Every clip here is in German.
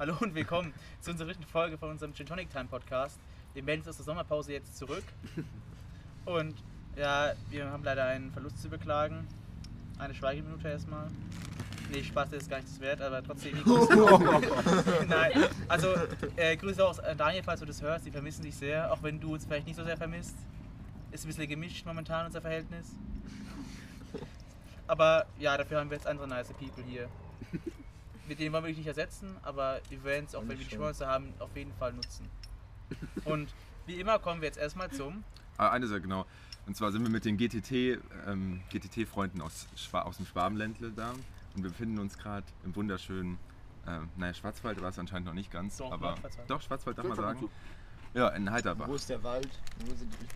Hallo und willkommen zu unserer dritten Folge von unserem Gin Tonic Time Podcast. Wir melden uns aus der Sommerpause jetzt zurück. Und ja, wir haben leider einen Verlust zu beklagen. Eine Schweigeminute erstmal. Nee, Spaß, das ist gar nichts wert, aber trotzdem. Nein, also Grüße auch an Daniel, falls du das hörst. Die vermissen dich sehr, auch wenn du uns vielleicht nicht so sehr vermisst. Ist ein bisschen gemischt momentan unser Verhältnis. Aber ja, dafür haben wir jetzt andere nice People hier. Mit denen wollen wir dich nicht ersetzen, aber wir werden es, auch wenn wir die Chance haben, auf jeden Fall nutzen. Und wie immer kommen wir jetzt erstmal zum... Eine Sache, genau. Und zwar sind wir mit den GTT-Freunden aus dem Schwabenländle da. Und wir befinden uns gerade im wunderschönen, Schwarzwald war es anscheinend noch nicht ganz. Doch, aber Schwarzwald. Doch, Schwarzwald darf man sagen. Ja, in Heiterbach. Wo ist der Wald? Wo sind die?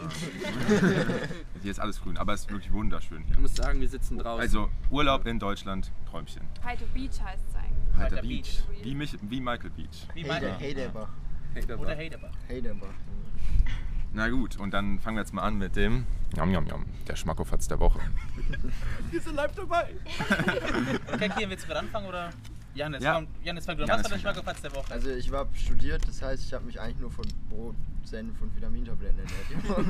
Hier ist alles grün, aber es ist wirklich wunderschön hier. Ich muss sagen, wir sitzen draußen. Also Urlaub in Deutschland, Träumchen. Heiter Beach heißt es eigentlich. Heiter Heiter Beach. Beach. Wie Michael Beach. Wie meine Heiderbach. oder Heiderbach. Heiderbach. Na gut, und dann fangen wir jetzt mal an mit dem der Schmackofatz der Woche. Wir sind live dabei. Okay, willst du gerade anfangen oder? Janis, Ja. komm, Janis, fang du an. Janis, Was war der fang an. Schmackofatz der Woche? Also ich habe studiert, das heißt, ich habe mich eigentlich nur von Brot, Senf und Vitamintabletten ernährt.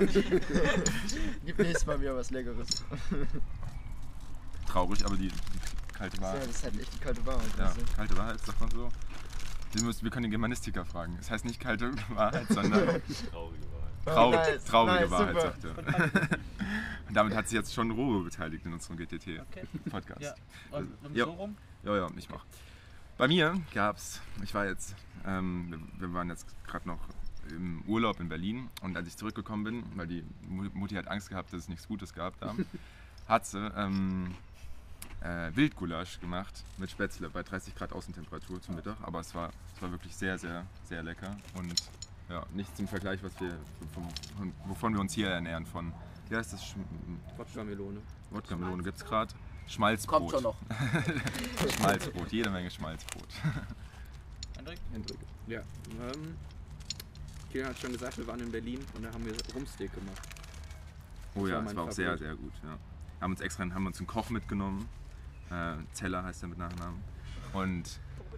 Gibt nächstes Mal wieder was Leckeres. Traurig, aber die kalte Ja, Wahrheit. das ist halt echt die kalte Wahrheit. Ja, weißt du? kalte Wahrheit, sagt man so. Wir können den Germanistiker fragen. Es heißt nicht kalte Wahrheit, sondern traurige Wahrheit, super. sagt er. Und damit hat sich jetzt schon Ruhe beteiligt in unserem GTT-Podcast. Ja. Und Ja. so rum? Ja, ich mach. Bei mir gab's, wir waren jetzt gerade noch im Urlaub in Berlin und als ich zurückgekommen bin, weil die Mutti hat Angst gehabt, dass es nichts Gutes gab da, hat sie Wildgulasch gemacht mit Spätzle bei 30 Grad Außentemperatur zum Mittag, aber es war wirklich sehr, sehr, sehr lecker und ja, nichts im Vergleich, wovon wir uns hier ernähren von, wie heißt das? Wodka-Melone. Wodka-Melone gibt's gerade. Schmalzbrot. Kommt schon noch. Schmalzbrot, jede Menge Schmalzbrot. Hendrik? Ja. Kilian hat schon gesagt, wir waren in Berlin und da haben wir Rumsteak gemacht. Oh ja, war es mein war auch sehr, Favorit. sehr gut. Ja. Haben uns einen Koch mitgenommen. Zeller heißt er mit Nachnamen. Und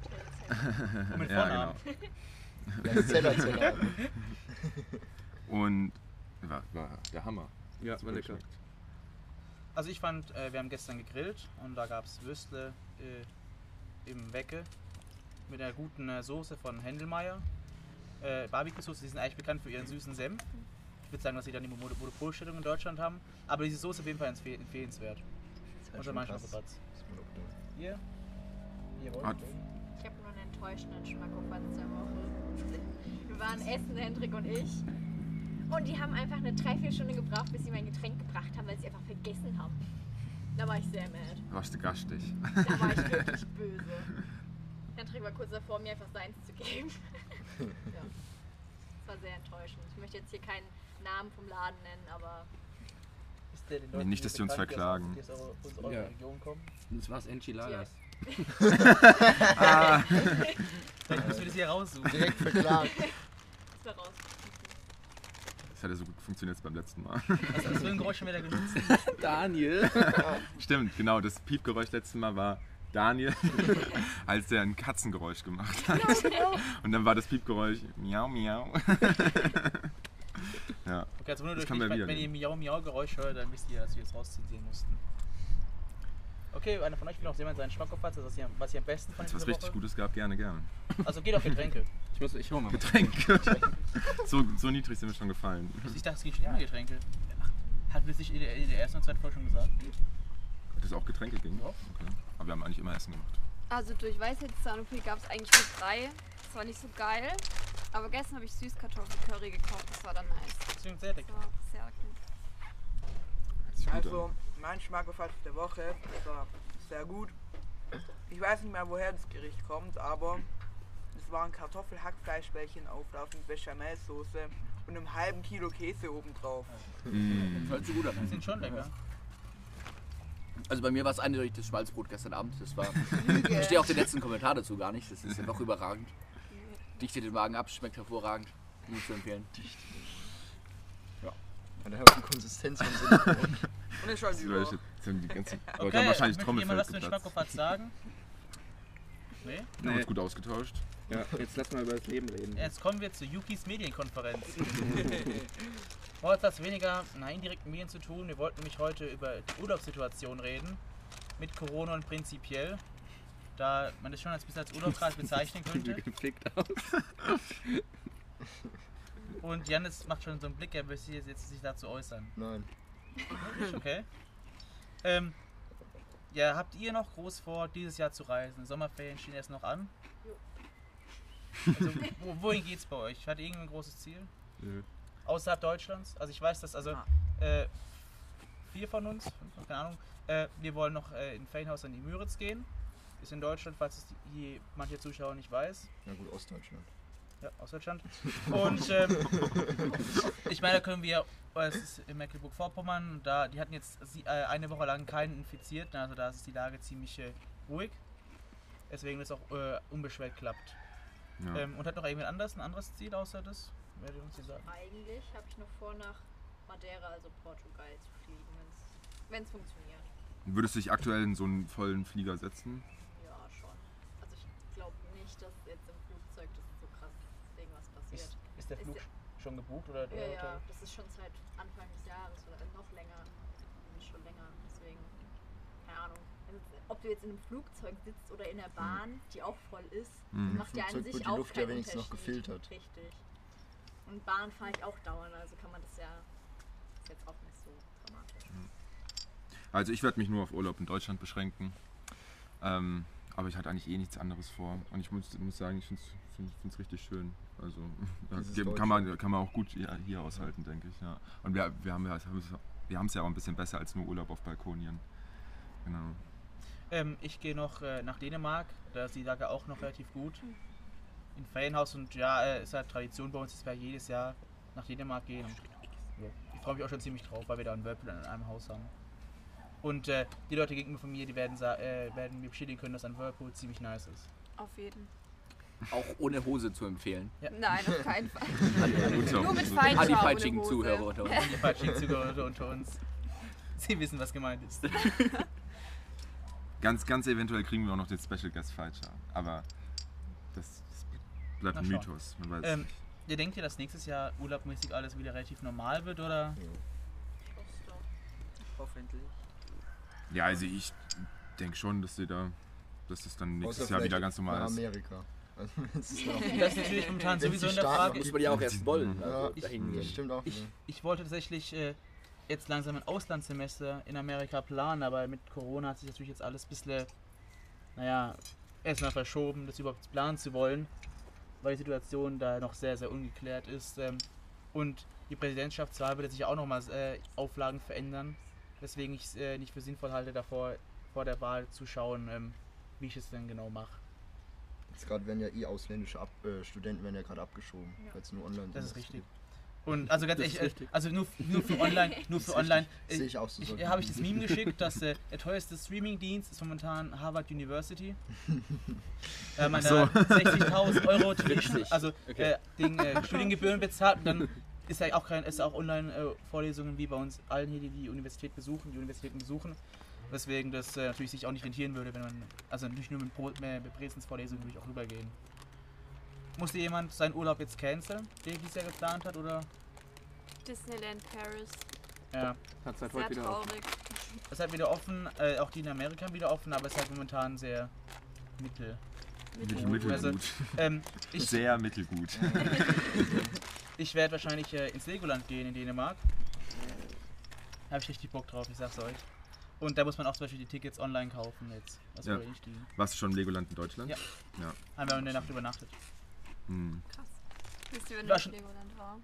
mit ja, Vornamen. genau. Zeller. Und war der Hammer. Ja, Hat's war gut lecker. geschmeckt. Also ich fand, wir haben gestern gegrillt und da gab es Würstle im Wecke mit einer guten Soße von Händelmeier. Barbecue-Soße, die sind eigentlich bekannt für ihren süßen Senf. Ich würde sagen, dass sie dann die Monopolstellung in Deutschland haben. Aber diese Soße auf jeden Fall empfehlenswert. Unser Schmackofatz. Ihr? Ihr wollt? Hat- Ich habe nur einen enttäuschenden Schmackofatz der Woche. Wir waren essen, Hendrik und ich. Und die haben einfach eine 3-4 Stunden gebraucht, bis sie mein Getränk gebracht haben, weil sie einfach vergessen haben. Da war ich sehr mad. Warst du gastig. Da war ich wirklich böse. Hendrik war kurz davor, mir einfach seins zu geben. Ja. Das war sehr enttäuschend. Ich möchte jetzt hier keinen Namen vom Laden nennen, aber Ist der den Nee, Leuten nicht, dass die uns bekannt, verklagen. Die aus eurer Ja. Region kommen? Das war's Enchiladas. Vielleicht müssen wir das hier raussuchen. Direkt verklagt. das war raus. Das hat ja so gut funktioniert beim letzten Mal. Was hast du für ein Geräusch schon wieder genutzt? Daniel! Stimmt, genau. Das Piepgeräusch letztes Mal war Daniel, als der ein Katzengeräusch gemacht hat. Und dann war das Piepgeräusch Miau, Miau. Ja. Okay, also wundert Das euch kann nicht, man wieder wenn ihr nehmen. Miau-Miau-Geräusch hört, dann wisst ihr, dass wir es rausziehen mussten. Okay, einer von euch will noch jemand seinen Schmackofatz, was ihr am besten Wenn fand es was diese richtig Woche? Gutes gab, gerne. Also geht auf Getränke. Ich hol mal was. Getränke. So niedrig sind wir schon gefallen. Ich dachte, es geht immer Getränke. Ach, hatten wir sich in der ersten und zweiten Folge schon gesagt? Dass es auch Getränke ging? Ja. Okay. Aber wir haben eigentlich immer Essen gemacht. Also durch Weisheitszahn-OP gab es eigentlich nur 3. Das war nicht so geil. Aber gestern habe ich Süßkartoffelcurry gekauft. Das war dann nice. Das klingt sehr Das lecker. war sehr gut. Hört sich gut Also, an. mein Schmackofatz der Woche, das war sehr gut. Ich weiß nicht mehr, woher das Gericht kommt, aber es waren Kartoffelhackfleischbällchen auflaufen mit Bechamelsoße und einem halben Kilo Käse obendrauf. Hört sich gut Die an. sind schon lecker. Also bei mir war es eindeutig das Schmalzbrot gestern Abend. Das war. Ich verstehe auch den letzten Kommentar dazu gar nicht. Das ist ja noch überragend. Dichtet den Magen ab, schmeckt hervorragend. Nur zu empfehlen. Hat er auch die Konsistenz von Silikon. Und ist halt Die über. Leute, die ganzen Leute haben Okay, wahrscheinlich möchte jemand was Trommelfell zu den geplatzt. Schmackofatz sagen? Nee? Wir haben uns gut ausgetauscht. Ja, jetzt lass mal über das Leben reden. Jetzt kommen wir zu Yukis Medienkonferenz. Heute hat das weniger indirekten Medien zu tun. Wir wollten nämlich heute über die Urlaubssituation reden. Mit Corona und prinzipiell. Da man das schon ein bisschen als Urlaub gerade bezeichnen könnte. Gefickt aus. Und Janis macht schon so einen Blick, er will sich jetzt sich dazu äußern. Nein. Nicht? Okay. Ja, habt ihr noch groß vor, dieses Jahr zu reisen? Sommerferien stehen erst noch an. Also, wohin geht's bei euch? Hat ihr irgendein großes Ziel? Nö. Außerhalb Deutschlands? Also ich weiß, dass 4 von uns, keine Ahnung, wir wollen noch in Ferienhaus an die Müritz gehen. Ist in Deutschland, falls es hier manche Zuschauer nicht weiß. Na gut, Ostdeutschland. Ja, aus Deutschland. Und ich meine, da können wir, es ist in Mecklenburg-Vorpommern, die hatten jetzt eine Woche lang keinen Infiziert, also da ist die Lage ziemlich ruhig. Deswegen das auch unbeschwert klappt. Ja. Und hat noch irgendjemand ein anderes Ziel außer das? Werdet ihr uns hier sagen? Eigentlich habe ich noch vor, nach Madeira, also Portugal, zu fliegen, wenn es funktioniert. Würdest du dich aktuell in so einen vollen Flieger setzen? Ja, schon. Also ich glaube nicht, dass jetzt im Flugzeug das so krass irgendwas passiert. Ist der Flug schon gebucht oder Ja, Hotel? das ist schon seit Anfang des Jahres oder noch länger. Schon länger, deswegen, keine Ahnung. Ob du jetzt in einem Flugzeug sitzt oder in der Bahn, die auch voll ist, macht ja an Flugzeug sich wird die auch Luft ja keinen wenigstens noch Unterschied. gefiltert. Richtig. Und Bahn fahre ich auch dauernd, also kann man das ja, ist jetzt auch nicht so dramatisch. Also ich werde mich nur auf Urlaub in Deutschland beschränken. Aber ich hatte eigentlich eh nichts anderes vor. Und ich muss sagen, ich finde es richtig schön. Also kann man auch gut hier aushalten, denke ich. Ja. Und wir haben es ja auch ein bisschen besser als nur Urlaub auf Balkonien. Genau. Ich gehe noch nach Dänemark, da ist die Lage auch noch relativ gut. In Ferienhaus und ja, ist halt Tradition bei uns, dass wir jedes Jahr nach Dänemark gehen. Und, ja, ich freue mich auch schon ziemlich drauf, weil wir da einen Whirlpool in einem Haus haben. Und die Leute gegenüber von mir, die werden mir bestätigen können, dass ein Whirlpool ziemlich nice ist. Auf jeden. Auch ohne Hose zu empfehlen. Ja. Nein, auf keinen Fall. Nur Nur mit Feinschau An die ohne falschigen Hose. Zuhörer unter uns. Die falschen Zuhörer unter uns. Sie wissen, was gemeint ist. Ganz eventuell kriegen wir auch noch den Special Guest Feature. Aber das bleibt ein Na, schauen. Mythos. Man weiß es nicht. Ihr denkt ihr, dass nächstes Jahr urlaubmäßig alles wieder relativ normal wird, oder? Hoffentlich. Ja, also ich denke schon, dass es dann nächstes Außer Jahr wieder vielleicht ganz normal nach ist. Amerika. Also, das ist noch, Das ist natürlich momentan Wenn sowieso sie in der starten, Frage. Muss man ja auch erst wollen. ja, Also dahin das gehen. stimmt auch. wieder. Ich wollte tatsächlich jetzt langsam ein Auslandssemester in Amerika planen, aber mit Corona hat sich natürlich jetzt alles ein bisschen, erstmal verschoben, das überhaupt planen zu wollen, weil die Situation da noch sehr, sehr ungeklärt ist. Und die Präsidentschaftswahl wird sich auch nochmal Auflagen verändern, weswegen ich es nicht für sinnvoll halte, vor der Wahl zu schauen, wie ich es denn genau mache. Jetzt gerade werden ja ausländische Studenten werden ja gerade abgeschoben, weil es nur online Das ist ist. richtig. Und also ganz Das ist ehrlich, richtig. also nur für online, Sehe ich auch so. habe ich das Meme geschickt, dass der teuerste Streamingdienst ist momentan Harvard University. Man da 60.000 Euro Richtig. also Okay. Studiengebühren bezahlt und dann ist ja auch Online-Vorlesungen wie bei uns allen hier, die die Universitäten besuchen. Weswegen das natürlich sich auch nicht rentieren würde, wenn man, also nicht nur mit Präsenzvorlesungen würde ich auch rübergehen. Musste jemand seinen Urlaub jetzt canceln, den er dieses Jahr geplant hat, oder? Disneyland Paris. Ja. Hat seit Sehr heute wieder auf. traurig. Es ist halt wieder offen, auch die in Amerika haben wieder offen, aber es ist halt momentan sehr mittelgut. Also, ich Sehr mittelgut. ich werde wahrscheinlich ins Legoland gehen in Dänemark. Habe ich richtig Bock drauf, ich sag's euch. Und da muss man auch zum Beispiel die Tickets online kaufen jetzt. Also Ja. nicht die. Warst du schon im Legoland in Deutschland? Ja. Ja. Haben wir in der Nacht übernachtet. Hm. Krass. Wisst ihr, wenn War ich schon- Legoland war?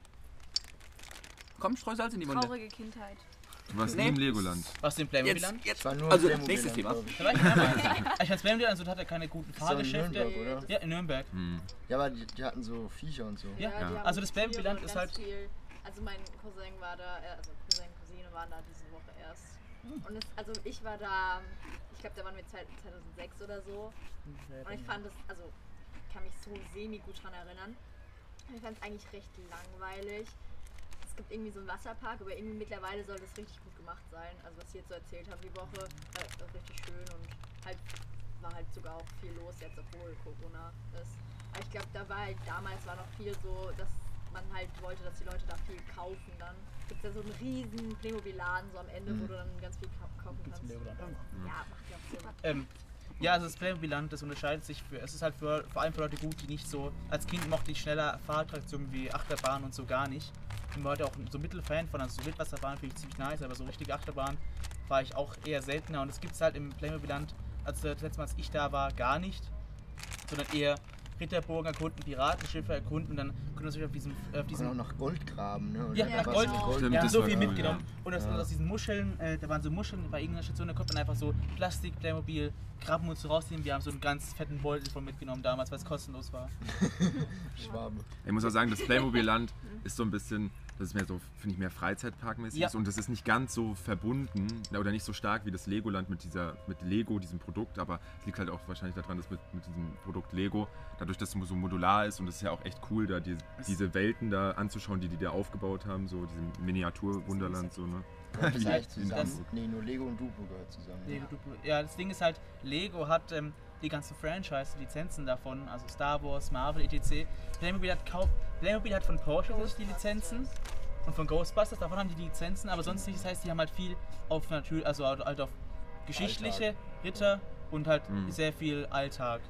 Komm, Streusalz in die Munde. Traurige Kindheit. Du warst Nee. nie im Legoland. Warst du im Jetzt, Playmobil-Land? jetzt. war nur Also, Playmobil nächstes Land, Thema. glaub ich. Da war ich mehrmals. Ich fand's Playmobil, also hat er keine guten Ist doch in Fahrgeschäfte. Nürnberg, oder? Ja, in Nürnberg. Hm. Ja, aber die hatten so Viecher und so. Ja. die haben Also das Tiere Playmobil-Land und ist ganz halt- viel. Also mein Cousin war da, also Cousine waren da diese Woche erst. Und also ich war da, ich glaube da waren wir 2006 oder so. Und ich fand es, also ich kann mich so semi-gut dran erinnern. Und ich fand es eigentlich recht langweilig. Es gibt irgendwie so einen Wasserpark, aber irgendwie mittlerweile soll das richtig gut gemacht sein. Also was sie jetzt so erzählt haben die Woche, richtig schön und halt war halt sogar auch viel los jetzt, obwohl Corona ist. Aber ich glaube, damals war noch viel so, dass man halt wollte, dass die Leute da viel kaufen. Dann gibt es ja so einen riesen Playmobil-Laden so am Ende, wo du dann ganz viel kaufen kannst. Ja, macht ja auch Sinn. Ja, also das Playmobil-Land, das unterscheidet sich es ist halt vor allem für Leute gut, die nicht so, als Kind mochte ich schneller Fahrattraktionen wie Achterbahn und so gar nicht. Ich bin heute auch so Mittelfan von, also so Wildwasserbahn finde ich ziemlich nice, aber so richtige Achterbahn war ich auch eher seltener und es gibt es halt im Playmobil-Land, also das letzte Mal, als ich da war, gar nicht, sondern eher Ritterburgen erkunden, Piratenschiffe erkunden und dann können wir sich auf diesem Und auch nach Gold graben, ne? ja, nach Gold. Stimmt, Ja, das so war viel cool, mitgenommen. ja. Und aus diesen Muscheln, da waren so Muscheln bei irgendeiner Station, da konnte man einfach so Plastik, Playmobil, Krabben und so rausnehmen. Wir haben so einen ganz fetten Beutel von mitgenommen damals, weil es kostenlos war. Schwabe. Ich muss auch sagen, das Playmobil-Land ist so ein bisschen, das ist mehr so, finde ich, mehr Freizeitparkmäßig Ja. ist und das ist nicht ganz so verbunden oder nicht so stark wie das Legoland mit Lego, diesem Produkt, aber es liegt halt auch wahrscheinlich daran, dass mit diesem Produkt Lego, dadurch, dass es so modular ist und es ist ja auch echt cool, da diese Welten da anzuschauen, die da aufgebaut haben, so diesem Miniatur-Wunderland, so, ne? Das ist eigentlich Wie- zusammen. Nee, nur Lego und Duplo gehört zusammen. Lego, ja, das Ding ist halt, Lego hat die ganzen Franchise-Lizenzen davon, also Star Wars, Marvel, etc. Playmobil hat von Porsche die Lizenzen und von Ghostbusters, davon haben die Lizenzen, aber sonst nicht. Das heißt, die haben halt viel auf also halt auf geschichtliche Ritter und halt sehr viel Alltag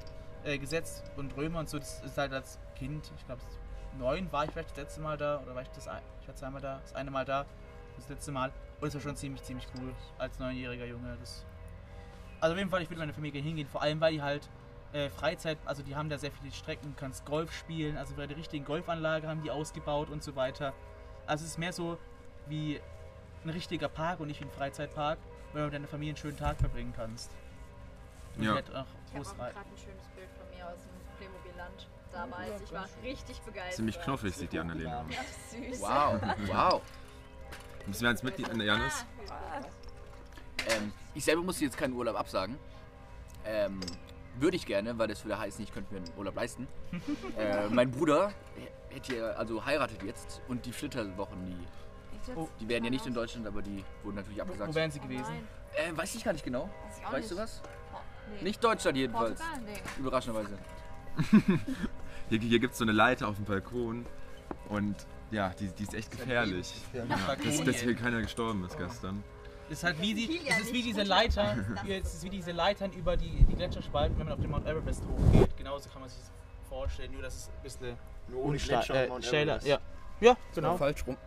gesetzt und Römer und so. Das ist halt als Kind, ich glaube 9 war ich vielleicht das letzte Mal da oder war ich war zweimal da, das eine Mal da, das letzte Mal und es war schon ziemlich cool als 9-jähriger Junge. Also auf jeden Fall, ich würde mit meiner Familie hingehen, vor allem weil die halt Freizeit, also die haben da sehr viele Strecken, du kannst Golf spielen, also bei der richtigen Golfanlage haben die ausgebaut und so weiter. Also es ist mehr so wie ein richtiger Park und nicht wie ein Freizeitpark, wo du mit deiner Familie einen schönen Tag verbringen kannst. Und Ja. halt auch Ich habe auch groß gerade ein schönes Bild von mir aus dem Playmobil-Land damals. Ich war richtig begeistert. Ziemlich knuffig sieht die Annalena aus. Ja, süß. Wow. Müssen wir jetzt mit, Janis? Ich selber musste jetzt keinen Urlaub absagen. Würde ich gerne, weil das würde heißen, ich könnte mir einen Urlaub leisten. Mein Bruder heiratet jetzt und die Flitterwochen, die werden ja nicht in Deutschland, aber die wurden natürlich abgesagt. Wo wären sie gewesen? Weiß ich gar nicht genau. Weiß ich auch Weißt du nicht. was? Nee. Nicht Deutschland jedenfalls. Portugal? Nee. Überraschenderweise. Hier gibt es so eine Leiter auf dem Balkon und ja, die ist echt gefährlich. Ja, dass hier keiner gestorben ist gestern. Das ist halt wie Kilian, es ist wie nicht diese runter. Leiter, es ist wie diese Leitern über die Gletscherspalten, wenn man auf den Mount Everest hochgeht. Genauso kann man sich das vorstellen, nur dass es ein bisschen Nur ohne Gletscher und Mount schneller. Everest. Ja. Ja, genau. Falsch rum.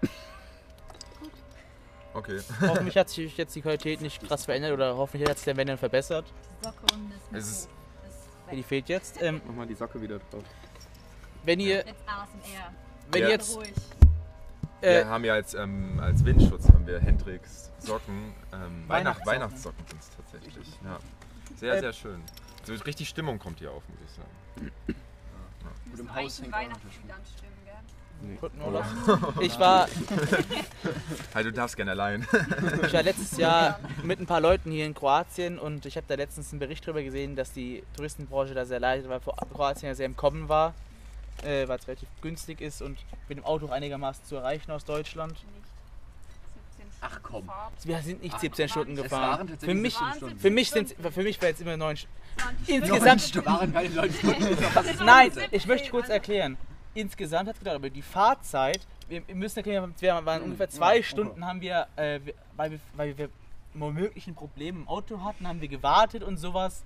Okay. Hoffentlich hat sich jetzt die Qualität nicht krass verändert oder hoffentlich hat sich der Wendel verbessert. Die Socke und das Mikro Es ist- ist Die weg. fehlt jetzt. Mach mal die Socke wieder drauf. Wenn ihr, Jetzt ASMR. wenn Ja. ihr jetzt, Ruhig. Wir haben ja als Windschutz haben wir Hendrix Socken, Weihnachtssocken. Weihnachtssocken sind es tatsächlich. Ja. Sehr, sehr schön. So richtig Stimmung kommt hier auf, muss ich sagen. Und im Eigentlich Haus ein hängt auch noch Weihnachtslied anstimmen, gell? guten Urlaub. Ich war Hey, du darfst gerne allein. letztes Jahr mit ein paar Leuten hier in Kroatien und ich habe da letztens einen Bericht darüber gesehen, dass die Touristenbranche da sehr leidet, weil Kroatien ja sehr im Kommen war, weil es relativ günstig ist und mit dem Auto auch einigermaßen zu erreichen aus Deutschland. Nicht 17 Ach, Stunden komm. Fahrt. Wir sind nicht Ach, 17 Stunden Es gefahren. waren Für tatsächlich mich, 17 Stunden. für mich wäre jetzt immer 9 20 Insgesamt, waren keine 9 Stunden. nein, ich möchte kurz erklären. Insgesamt hat es gedauert, aber die Fahrzeit, wir müssen erklären, wir waren ungefähr 2 Stunden haben wir, weil wir womöglich ein Problem im Auto hatten, haben wir gewartet und sowas,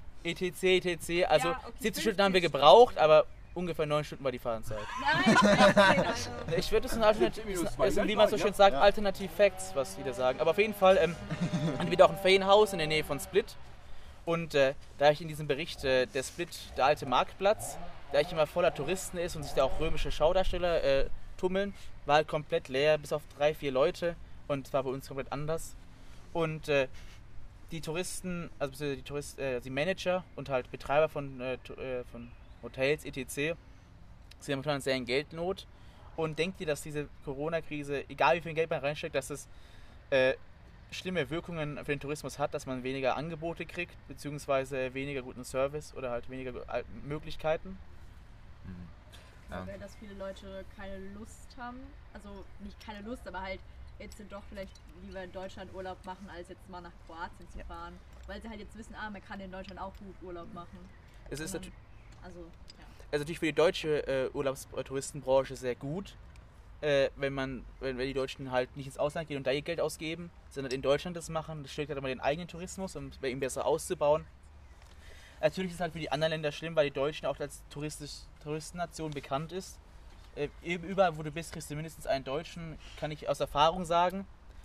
etc. Also Ja, okay, 17 Stunden haben wir 15 gebraucht, aber ungefähr 9 Stunden war die Fahrzeit. Nein, 16, also. Ich würde es ein Alternativ, es sind, wie man so schön sagt, Alternativ Facts, was viele sagen. Aber auf jeden Fall hatten wir da auch ein Ferienhaus in der Nähe von Split. Und da ich in diesem Bericht, der Split, der alte Marktplatz, da ich immer voller Touristen ist und sich da auch römische Schaudarsteller tummeln, war halt komplett leer, bis auf 3, 4 Leute. Und es war bei uns komplett anders. Und die Touristen, also beziehungsweise die Manager und halt Betreiber von Hotels, etc., sind momentan sehr in Geldnot. Und denkt ihr, dass diese Corona-Krise, egal wie viel Geld man reinsteckt, dass es schlimme Wirkungen für den Tourismus hat, dass man weniger Angebote kriegt, beziehungsweise weniger guten Service oder halt weniger Möglichkeiten? Ja. Weil dass viele Leute keine Lust haben, also nicht keine Lust, aber halt jetzt doch vielleicht lieber in Deutschland Urlaub machen, als jetzt mal nach Kroatien zu fahren. Weil sie halt jetzt wissen, man kann in Deutschland auch gut Urlaub machen. Es ist Und dann- natürlich, Also, ja. also natürlich für die deutsche Touristenbranche sehr gut, wenn die Deutschen halt nicht ins Ausland gehen und da ihr Geld ausgeben, sondern in Deutschland das machen. Das stärkt halt immer den eigenen Tourismus, um bei ihm besser auszubauen. Natürlich ist es halt für die anderen Länder schlimm, weil die Deutschen auch als Touristennation bekannt ist. Überall, wo du bist, kriegst du mindestens einen Deutschen, kann ich aus Erfahrung sagen.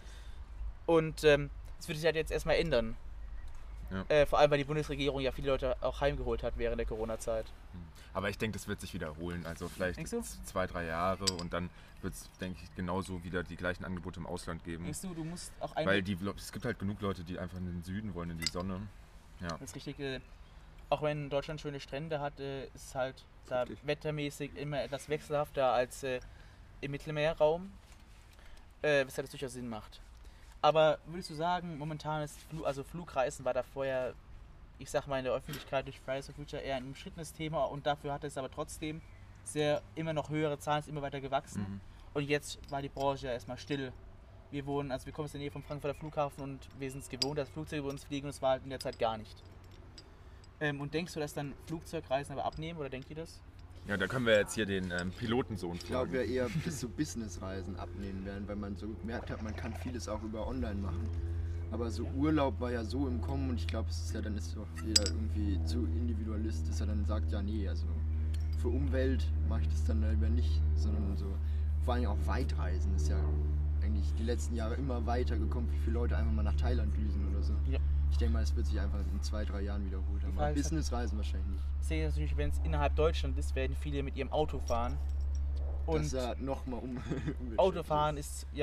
Und das wird sich halt jetzt erstmal ändern. Ja. Vor allem, weil die Bundesregierung ja viele Leute auch heimgeholt hat während der Corona-Zeit. Aber ich denke, das wird sich wiederholen. Also vielleicht Denkst du? 2-3 Jahre und dann wird es, denke ich, genauso wieder die gleichen Angebote im Ausland geben. Denkst du musst auch Weil es gibt halt genug Leute, die einfach in den Süden wollen, in die Sonne. Ja. Das ist richtig. Auch wenn Deutschland schöne Strände hat, ist es halt da Richtig. wettermäßig immer etwas wechselhafter als im Mittelmeerraum, weshalb es durchaus Sinn macht. Aber würdest du sagen, momentan ist Flugreisen war da vorher, ich sag mal in der Öffentlichkeit durch Fridays for Future eher ein umstrittenes Thema und dafür hat es aber trotzdem immer noch höhere Zahlen, ist immer weiter gewachsen. Mhm. Und jetzt war die Branche ja erstmal still. Wir kommen aus der Nähe vom Frankfurter Flughafen und wir sind es gewohnt, dass Flugzeuge über uns fliegen und es war halt in der Zeit gar nicht. Und denkst du, dass dann Flugzeugreisen aber abnehmen oder denkt ihr das? Ja, da können wir jetzt hier den Pilotensohn Ich glaube fragen. ja eher, dass so Businessreisen abnehmen werden, weil man so gemerkt hat, man kann vieles auch über online machen. Aber so Urlaub war ja so im Kommen und ich glaube, es ist ja dann ist doch jeder irgendwie zu Individualist, dass er dann sagt, ja nee, also für Umwelt mache ich das dann lieber nicht, sondern so vor allem auch Weitreisen ist ja eigentlich die letzten Jahre immer weiter gekommen, wie viele Leute einfach mal nach Thailand düsen oder so. Ja. Ich denke mal, es wird sich einfach in 2-3 Jahren wiederholt. Aber Frage ist halt- Businessreisen wahrscheinlich nicht. Ich sehe das natürlich, wenn es innerhalb Deutschland ist, werden viele mit ihrem Auto fahren. Das Und ist ja nochmal Autofahren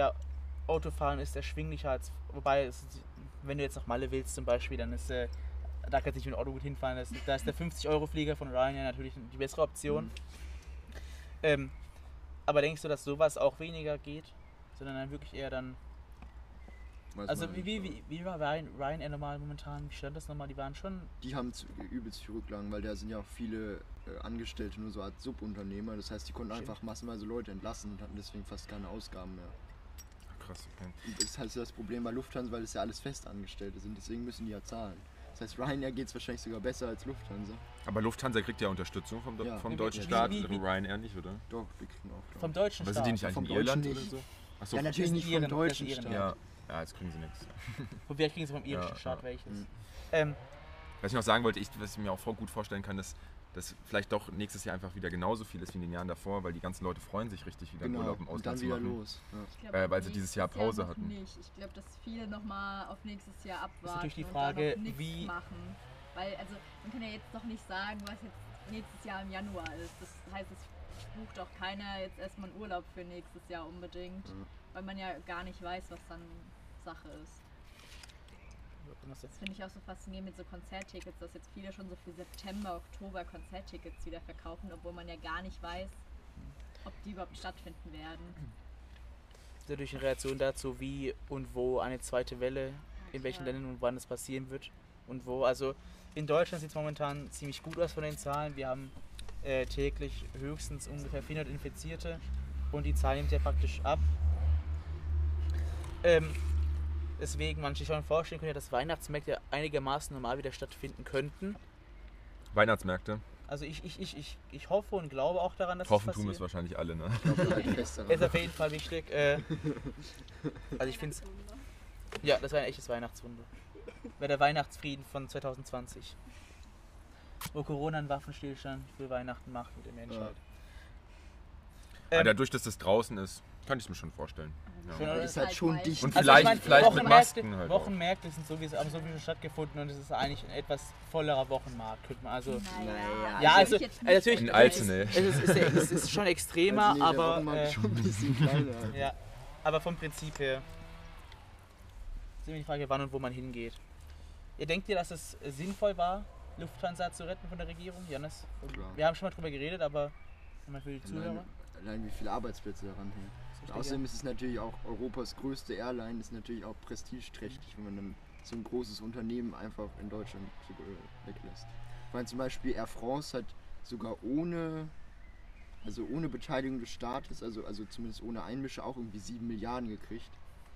ist erschwinglicher als, wenn du jetzt nach Malle willst zum Beispiel, dann ist da kannst du nicht mit dem Auto gut hinfahren. Da ist der 50-Euro-Flieger von Ryanair natürlich die bessere Option. Aber denkst du, dass sowas auch weniger geht? Sondern dann wirklich eher dann. Weiß Also man nicht. wie war Ryanair normal momentan? Wie stand das nochmal? Die waren schon. Die haben übelst viel Rücklagen, weil da sind ja auch viele Angestellte, nur so als Subunternehmer. Das heißt, die konnten Stimmt. einfach massenweise Leute entlassen und hatten deswegen fast keine Ausgaben mehr. Krass, okay. Und das ist halt das Problem bei Lufthansa, weil es ja alles Festangestellte sind, deswegen müssen die ja zahlen. Das heißt, Ryanair geht es wahrscheinlich sogar besser als Lufthansa. Aber Lufthansa kriegt ja Unterstützung vom Ja. deutschen Wie- Staat, wie- wie- Ryanair nicht, oder? Doch, die kriegen auch. glaub Vom ich. deutschen Aber Staat. sind die nicht eigentlich Vom in Irland Deutschen oder nicht. so? Achso, Ja, natürlich das nicht sind vom Iren, deutschen das sind Iren, Staat. ja, jetzt kriegen sie nichts. Vielleicht kriegen sie vom irischen Ja, Staat ja. welches. Mhm. Was ich noch sagen wollte, was ich mir auch gut vorstellen kann, dass das vielleicht doch nächstes Jahr einfach wieder genauso viel ist wie in den Jahren davor, weil die ganzen Leute freuen sich richtig wieder einen Genau, Urlaub im und Ausland dann zu wieder machen. los. Ja. Ich glaub, Weil sie dieses Jahr nächstes Pause noch hatten. Nicht. Ich glaube, dass viele nochmal auf nächstes Jahr abwarten natürlich die und Frage, da noch nichts wie- machen. Weil, also, man kann ja jetzt noch nicht sagen, was jetzt nächstes Jahr im Januar ist. Das heißt, es bucht auch keiner jetzt erstmal einen Urlaub für nächstes Jahr unbedingt, weil man ja gar nicht weiß, was dann Sache ist. Das finde ich auch so faszinierend mit so Konzerttickets, dass jetzt viele schon so für September, Oktober Konzerttickets wieder verkaufen, obwohl man ja gar nicht weiß, ob die überhaupt stattfinden werden. Das ist natürlich eine Reaktion dazu, wie und wo eine zweite Welle, in welchen Ja. Ländern und wann es passieren wird und wo. Also in Deutschland sieht es momentan ziemlich gut aus von den Zahlen. Wir haben täglich höchstens ungefähr 400 Infizierte und die Zahl nimmt ja praktisch ab. Deswegen man sich schon vorstellen könnte, dass Weihnachtsmärkte einigermaßen normal wieder stattfinden könnten. Weihnachtsmärkte. Also ich hoffe und glaube auch daran, dass Hoffen das tun es passiert. wahrscheinlich alle, ne? Ich glaube, halt fest daran. Ist auf jeden Fall wichtig. Also ich finde es. Ja, das war ein echtes Weihnachtswunder. Wäre der Weihnachtsfrieden von 2020. Wo Corona einen Waffenstillstand für Weihnachten macht mit der Menschheit. Aber dadurch, dass das draußen ist, kann ich es mir schon vorstellen. Schön, Aber oder? ist halt schon dicht. Und Also vielleicht, ich meine, vielleicht mit Masken halt auch. Wochenmärkte sind sowieso, haben sowieso stattgefunden und es ist eigentlich ein etwas vollerer Wochenmarkt, könnte man also. Ja, also natürlich. In Alzenau. Es ist schon extremer, Also nee, der aber. Wochenmarkt ist schon ein bisschen kleiner. Ja, aber vom Prinzip her ist immer die Frage, wann und wo man hingeht. Ihr denkt ihr, dass es sinnvoll war, Lufthansa zu retten von der Regierung, Jannis? Klar. Wir haben schon mal drüber geredet, aber nochmal für die Zuhörer. Allein wie viele Arbeitsplätze daran hängen. Und außerdem ist es natürlich auch Europas größte Airline, ist natürlich auch prestigeträchtig, wenn man dann so ein großes Unternehmen einfach in Deutschland weglässt. Ich meine zum Beispiel Air France hat sogar ohne Beteiligung des Staates, also zumindest ohne Einmische, auch irgendwie 7 Milliarden gekriegt.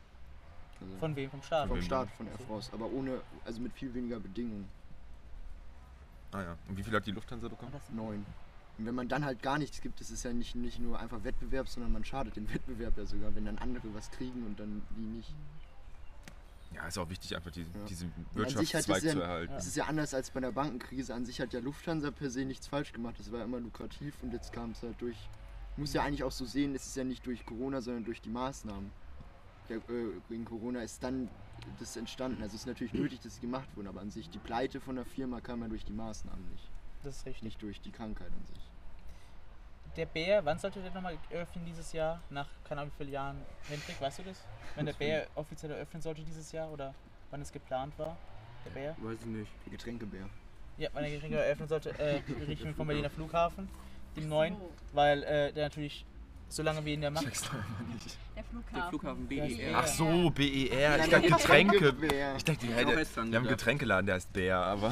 Also Von wem? Vom Staat? vom Staat, von Air France, aber also mit viel weniger Bedingungen. Ah ja. Und wie viel hat die Lufthansa bekommen? 9. Und wenn man dann halt gar nichts gibt, das ist ja nicht nur einfach Wettbewerb, sondern man schadet dem Wettbewerb ja sogar, wenn dann andere was kriegen und dann die nicht. Ja, ist auch wichtig, einfach diesen Und an sich Wirtschaftszweig hat zu erhalten. Es ist ja anders als bei der Bankenkrise. An sich hat ja Lufthansa per se nichts falsch gemacht. Das war ja immer lukrativ und jetzt kam es halt durch. Muss ja eigentlich auch so sehen, es ist ja nicht durch Corona, sondern durch die Maßnahmen. Wegen Corona ist dann das entstanden. Also es ist natürlich nötig, dass sie gemacht wurden, aber an sich die Pleite von der Firma kam ja durch die Maßnahmen nicht. Das ist richtig. Nicht durch die Krankheit an sich. Der Bär, wann sollte der nochmal öffnen dieses Jahr? Nach keine Ahnung wie vielen Jahren. Hendrik, weißt du das? Wenn der Bär offiziell eröffnen sollte dieses Jahr oder wann es geplant war? Der Bär? Weiß ich nicht. Der Getränkebär. Ja, wann der Getränke eröffnen sollte, Richtung vom Berliner Flughafen, dem neuen, weil der natürlich so lange wie in der Macht. Der Der Flughafen. Flughafen Ja, BER. ja. Ach so, BER. Ich Ja, dachte der Getränke. Getränkebär. Ich dachte, die Ich hab auch erst dran wir haben einen gedacht. Getränkeladen, der heißt Bär, aber.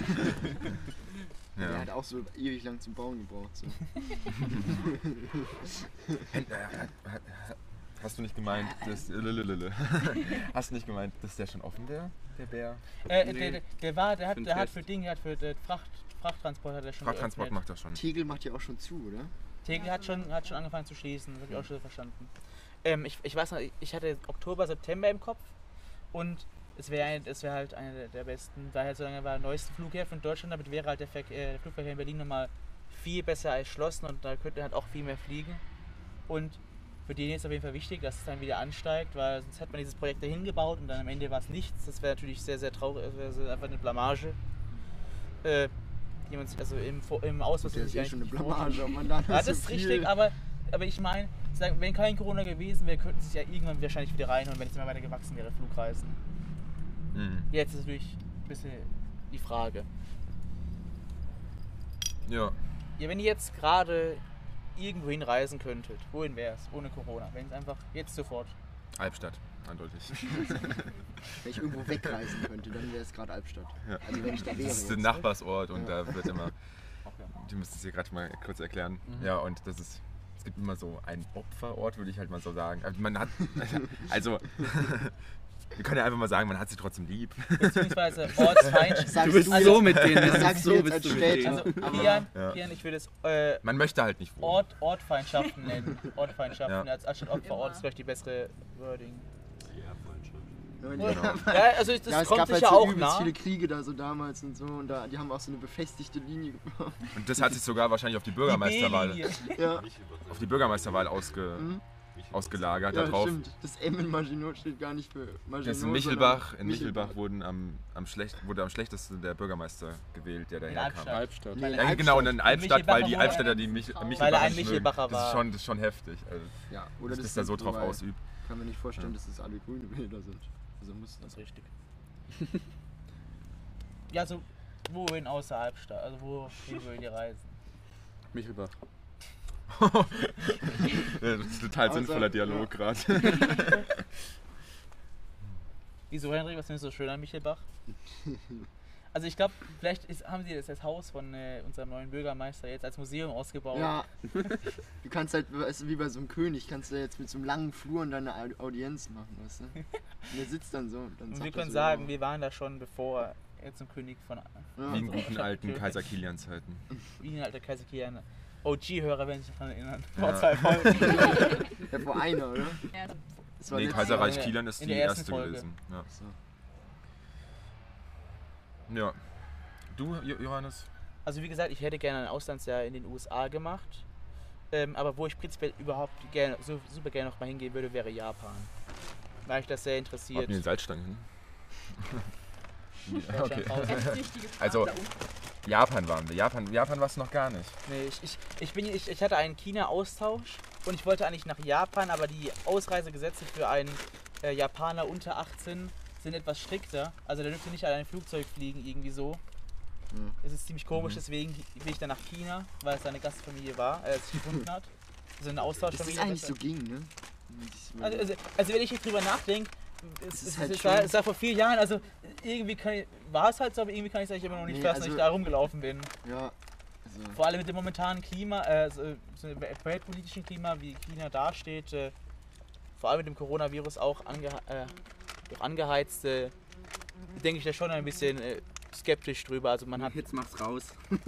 Der ja. hat auch so ewig lang zum Bauen gebraucht. So. Hast du nicht gemeint, dass. Hast du nicht gemeint, dass der schon offen wäre, der Bär? Nee. Der hat für Dinge, für Frachttransport hat er schon Frachttransport geöffnet. macht das schon. Tegel macht ja auch schon zu, oder? Tegel hat schon angefangen zu schließen, das habe ich auch schon verstanden. Ich weiß noch, ich hatte Oktober, September im Kopf und es wäre halt einer der besten, weil halt so lange war der neueste Flughäfen in Deutschland, damit wäre halt der Flugverkehr in Berlin nochmal viel besser erschlossen und da könnte halt auch viel mehr fliegen. Und für den ist es auf jeden Fall wichtig, dass es dann wieder ansteigt, weil sonst hätte man dieses Projekt dahin gebaut und dann am Ende war es nichts. Das wäre natürlich sehr, sehr traurig, das wäre einfach eine Blamage. Die man sich also im Ausland Das ist ja sich schon eine eigentlich nicht Blamage, ob man da ja, das so ist viel- richtig, aber ich meine, wenn kein Corona gewesen wäre, könnten sie sich ja irgendwann wahrscheinlich wieder reinholen, wenn es immer weiter gewachsen wäre, Flugreisen. Mhm. Jetzt ist natürlich ein bisschen die Frage. Ja. Ja, wenn ihr jetzt gerade irgendwo hinreisen könntet, wohin wäre es ohne Corona? Wenn es einfach jetzt sofort. Albstadt, eindeutig. Wenn ich irgendwo wegreisen könnte, dann wäre es gerade Albstadt. Ja. Also wenn ich da wäre. Das ist jetzt, der ne? Nachbarsort und da wird immer. Die müssen es hier gerade mal kurz erklären. Ja, und es gibt immer so einen Opferort, würde ich halt mal so sagen. Also man hat. Also. Wir können ja einfach mal sagen, man hat sie trotzdem lieb. Beziehungsweise Ortsfeindschaft. Sagst Du bist jetzt- so mit denen. das Das sagst ist du so jetzt bist als du mit Städter. denen. Also Ja. Kian, ich würde es Man möchte halt nicht wohnen. Ortfeindschaften nennen. Ortfeindschaften Ja. als anstatt Opferort ist vielleicht die bessere Wording. Ja, Genau. Ja, also das ja, es kommt gab halt sicher so auch übelst nah. viele Kriege da so damals und so und die haben auch so eine befestigte Linie gebaut. Und das hat sich sogar wahrscheinlich auf die Bürgermeisterwahl, B-Linie. Ja, ausgelagert ja da drauf. stimmt. Das M in Maginot steht gar nicht für Maginot. Das in Michelbach, wurde am schlechtesten der Bürgermeister gewählt, der In daherkam. Albstadt. Albstadt. Nee, Ja, genau, und in Albstadt, weil die Michelbacher Albstädter die Michelbacher Weil er ein nicht mögen. Michelbacher Das war. ist schon heftig, also, Ja, oder dass das da so drauf weil- ausübt. Kann mir nicht vorstellen, Ja. dass das alle grüne Bilder sind. Also muss Das ist richtig. Ja, so wohin außer Albstadt? Also wohin wollen die reisen? Michelbach. Ja, das ist ein total Also, sinnvoller Dialog gerade. Wieso, Henrik, was findest du so schön an Michelbach? Also ich glaube, vielleicht haben sie das Haus von unserem neuen Bürgermeister jetzt als Museum ausgebaut. Ja, du kannst halt, weißt du, wie bei so einem König, kannst du jetzt mit so einem langen Flur und dann eine Audienz machen, weißt du? Und der sitzt dann so. Und, dann Und sagt wir er können so, sagen, ja. wir waren da schon bevor er zum König von Ja. Wie in guten alten Kaiser Kilian-Zeiten. wie ein alter Kaiser Kian. OG-Hörer werden sich daran erinnern. Ja. Vor 2 Folgen. Ja, vor einer, oder? Ja, Das war Nee, letztes Kaiserreich Jahr. Kilian ist in die der ersten erste Folge. gewesen. Ja. So. Ja. Du, Johannes? Also wie gesagt, ich hätte gerne ein Auslandsjahr in den USA gemacht. Aber wo ich prinzipiell überhaupt super gerne noch mal hingehen würde, wäre Japan. Weil ich das sehr interessiert. Habt ihr den Salzstangen hin? Ja, okay. Deutschland Also, Japan waren wir. Japan warst du noch gar nicht. Nee, ich hatte einen China-Austausch und ich wollte eigentlich nach Japan, aber die Ausreisegesetze für einen Japaner unter 18 sind etwas strikter. Also der dürfte nicht an ein Flugzeug fliegen, irgendwie so. Ja. Es ist ziemlich komisch, deswegen bin ich dann nach China, weil es seine Gastfamilie war, sich gefunden hat. Also eine Dass Austauschfamilie. das eigentlich so ging, ne? Also wenn ich jetzt drüber nachdenke, ist halt es schon- war vor 4 Jahren, also irgendwie war es halt so, aber irgendwie kann ich es eigentlich immer noch nicht Nee, fassen, dass also- ich da rumgelaufen bin. Ja, also, Vor allem mit dem momentanen Klima, so weltpolitischen Klima, wie China dasteht, vor allem mit dem Coronavirus auch durch angeheizte, denke ich da schon ein bisschen skeptisch drüber. Also man hat Jetzt mach's raus.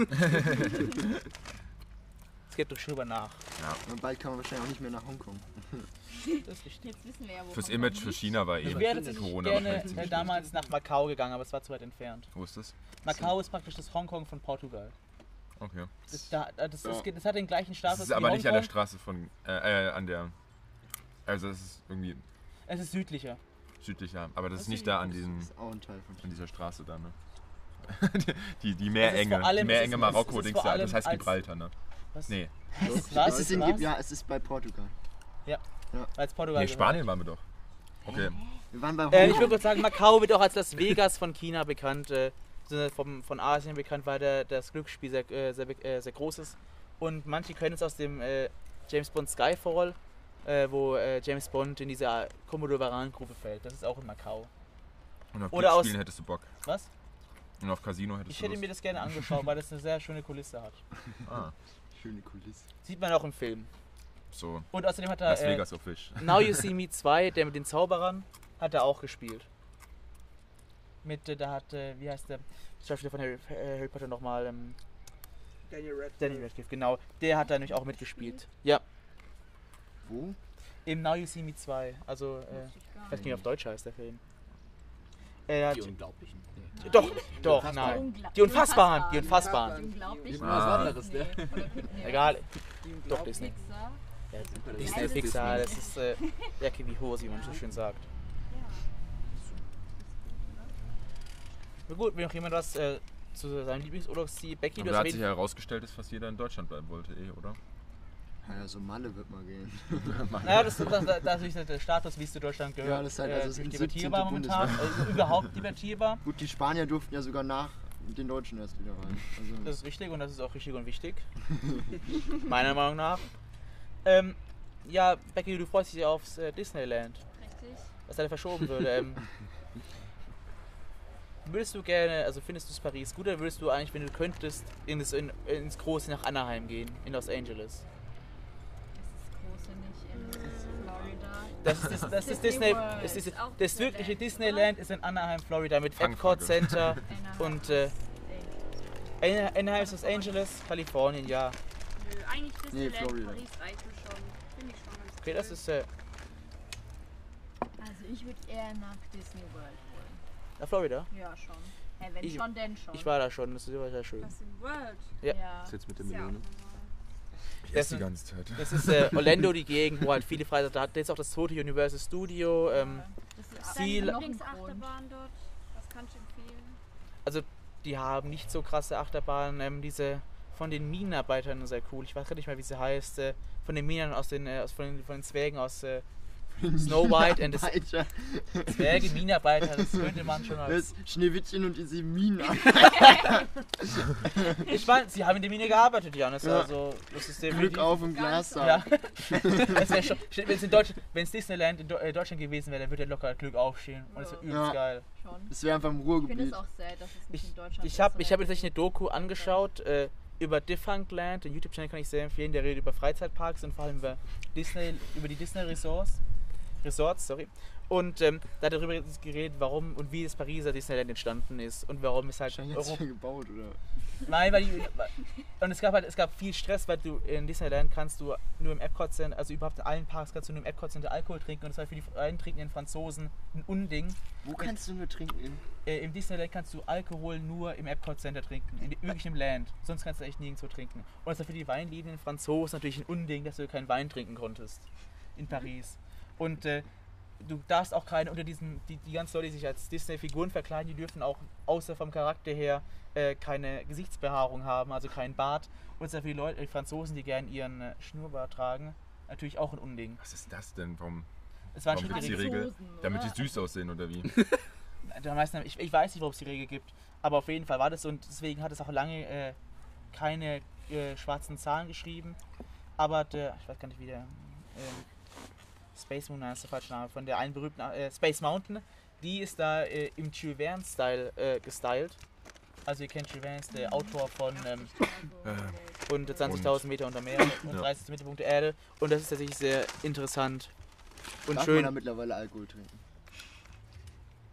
skeptisch drüber nach. Und bald kann man wahrscheinlich auch nicht mehr nach Hongkong. Das ist richtig. Jetzt wissen wir ja, wo Fürs man Image kommt. für China war Ich eh wäre tatsächlich Corona gerne wahrscheinlich ziemlich damals nach Macau gegangen, aber es war zu weit entfernt. schlecht. Wo ist das? Macau ist praktisch das Hongkong von Portugal. Okay. Das hat den gleichen Das Status ist aber wie nicht an der Hongkong. Straße von, an der, also es ist irgendwie Es ist südlicher. südlicher, aber das ist nicht da an Das diesem, ist auch ein Teil von an China. dieser Straße da, ne? die vor Meerenge, allem- die es Meerenge ist Marokko-Dings vor da, allem das heißt als- Gibraltar, ne? Was? Nee, Was? Es ist in, Was? ja, es ist bei Portugal. Als Portugal. nee, gehört. Spanien waren wir doch. Okay. Wir waren bei Ich Hongkong. würde kurz sagen, Macau wird auch als das Vegas von China bekannt, von Asien bekannt, weil das Glücksspiel sehr groß ist. Und manche können es aus dem James Bond Skyfall, wo James Bond in diese Komodo-Varan-Grube fällt. Das ist auch in Macau. Und auf Oder aus- Glücksspielen hättest du Bock. Was? Und auf Casino hättest Ich du hätte Lust. mir das gerne angeschaut, weil das eine sehr schöne Kulisse hat. Ah, Schöne Kulisse. Sieht man auch im Film. so Und außerdem hat Las er Vegas auf Fisch. Now You See Me 2, der mit den Zauberern, hat er auch gespielt. Da hat, wie heißt der Schauspieler von Harry Potter nochmal? Daniel Radcliffe. Danny Radcliffe, genau. Der hat da nämlich auch mitgespielt. Ja, Wo? im Now You See Me 2. Also, Wusste ich gar ich weiß nicht, wie auf Deutsch heißt der Film. Er hat, Die Unglaublichen. Nee. doch, nein. Die Unfassbaren, die Unfassbaren. Unglaublich. Was anderes, ne? Egal. Die Doch, Disney. Pixar. Ja, Disney Pixar, das ist Jacke wie Hose, wie man so schön sagt. Na gut, will noch jemand was zu seinem Lieblingsurlaubsziel? Becky, Aber du da hast hat sich erwähnt, ja herausgestellt, dass fast jeder in Deutschland bleiben wollte, oder? Naja, so Malle wird mal gehen. naja, das ist der Status, wie es zu Deutschland gehört. Ja, das ist halt- also es ist ziemlich ein debattierbar 17. momentan, überhaupt debattierbar. Gut, die Spanier durften ja sogar nach den Deutschen erst wieder rein. Also, Das ist richtig und das ist auch richtig und wichtig. Meiner Meinung nach. Ja, Becky, du freust dich ja aufs Disneyland, Richtig. was leider verschoben würde. Würdest du gerne, also findest du es Paris gut oder würdest du eigentlich, wenn du könntest, ins Große nach Anaheim gehen, in Los Angeles? Das ist große nicht in Florida. Das ist Disney Disney, World. das, ist, Auch das wirkliche Disneyland, Disneyland ist in Anaheim, Florida mit Fangfrage. Epcot Center Anaheim. und Anaheim ist Los Angeles, Kalifornien, ja. Nö, eigentlich Disneyland, Florida. Paris reicht mir schon. Finde ich schon ganz Okay, cool. das ist Also ich würde eher nach Disney World wollen. nach Florida. Ja, schon. Hey, wenn Ich- schon, denn schon. Ich war da schon, das ist immer sehr schön. Das in World. Ja. Ja. Ist jetzt mit der Ist ja auch Melone. normal. Ich esse die ganze Zeit. Das ist Orlando, die Gegend, wo halt viele Freizeit hat. Das ist auch das zweite Universal Studio. Das ist Ziel- deine Lieblingsachterbahn dort. Was kannst du empfehlen? Also die haben nicht so krasse Achterbahnen. Diese von den Minenarbeitern sehr cool. Ich weiß gar nicht mehr, wie sie heißt. Von den Minern von den Zwergen aus Snow White and the Alter, Zwerge, Minenarbeiter. Das könnte man schon das als... ist Schneewittchen und die 7 Minen. Ich meine, sie haben in der Mine gearbeitet, Janis. Ja. Also das ist Glück definitiv... auf im Glas. Ja. Wenn es Disneyland in Deutschland gewesen wäre, dann würde er locker Glück aufstehen. Und das wäre übelst Ja. geil. Schon. Das wäre einfach im Ich finde Ruhrgebiet. es auch sad, dass es nicht in Deutschland Ich habe ist, mir tatsächlich eine Doku angeschaut über Defunctland. Den YouTube-Channel kann ich sehr empfehlen. Der redet über Freizeitparks und vor allem über die Disney Resorts. Und da hat er darüber geredet, warum und wie das Pariser Disneyland entstanden ist und warum es halt Wahrscheinlich hat's ja gebaut, oder? Nein, und es gab viel Stress, weil du in Disneyland kannst du nur im Epcot Center, also überhaupt in allen Parks kannst du nur im Epcot Center Alkohol trinken und das war für die eintrinkenden Franzosen ein Unding. Wo kannst du nur trinken? Im Disneyland kannst du Alkohol nur im Epcot Center trinken, wirklich im Land. Sonst kannst du echt nirgendwo trinken. Und das war für die weinliebenden Franzosen natürlich ein Unding, dass du keinen Wein trinken konntest in Paris. Und du darfst auch keine unter diesen, die ganzen Leute, die sich als Disney-Figuren verkleiden, die dürfen auch außer vom Charakter her keine Gesichtsbehaarung haben, also keinen Bart. Und es ist ja für die Leute, die Franzosen, die gerne ihren Schnurrbart tragen, natürlich auch ein Unding. Was ist das denn? Warum Es war gibt's die schwierige Regel? Franzosen, Damit die oder? süß aussehen oder wie? Ich weiß nicht, warum es die Regel gibt, aber auf jeden Fall war das so und deswegen hat es auch lange keine schwarzen Zahlen geschrieben. Aber ich weiß gar nicht, wie der Space Moon ist der falsche Name, von der einen berühmten Space Mountain, die ist da im Jules Verne-Style gestylt. Also ihr kennt Jules Verne, ist der Autor von 20.000 Meter unter Meer und 30. Mittelpunkt der Erde und das ist tatsächlich sehr interessant und Darf man da schön. mittlerweile Alkohol trinken? Ja,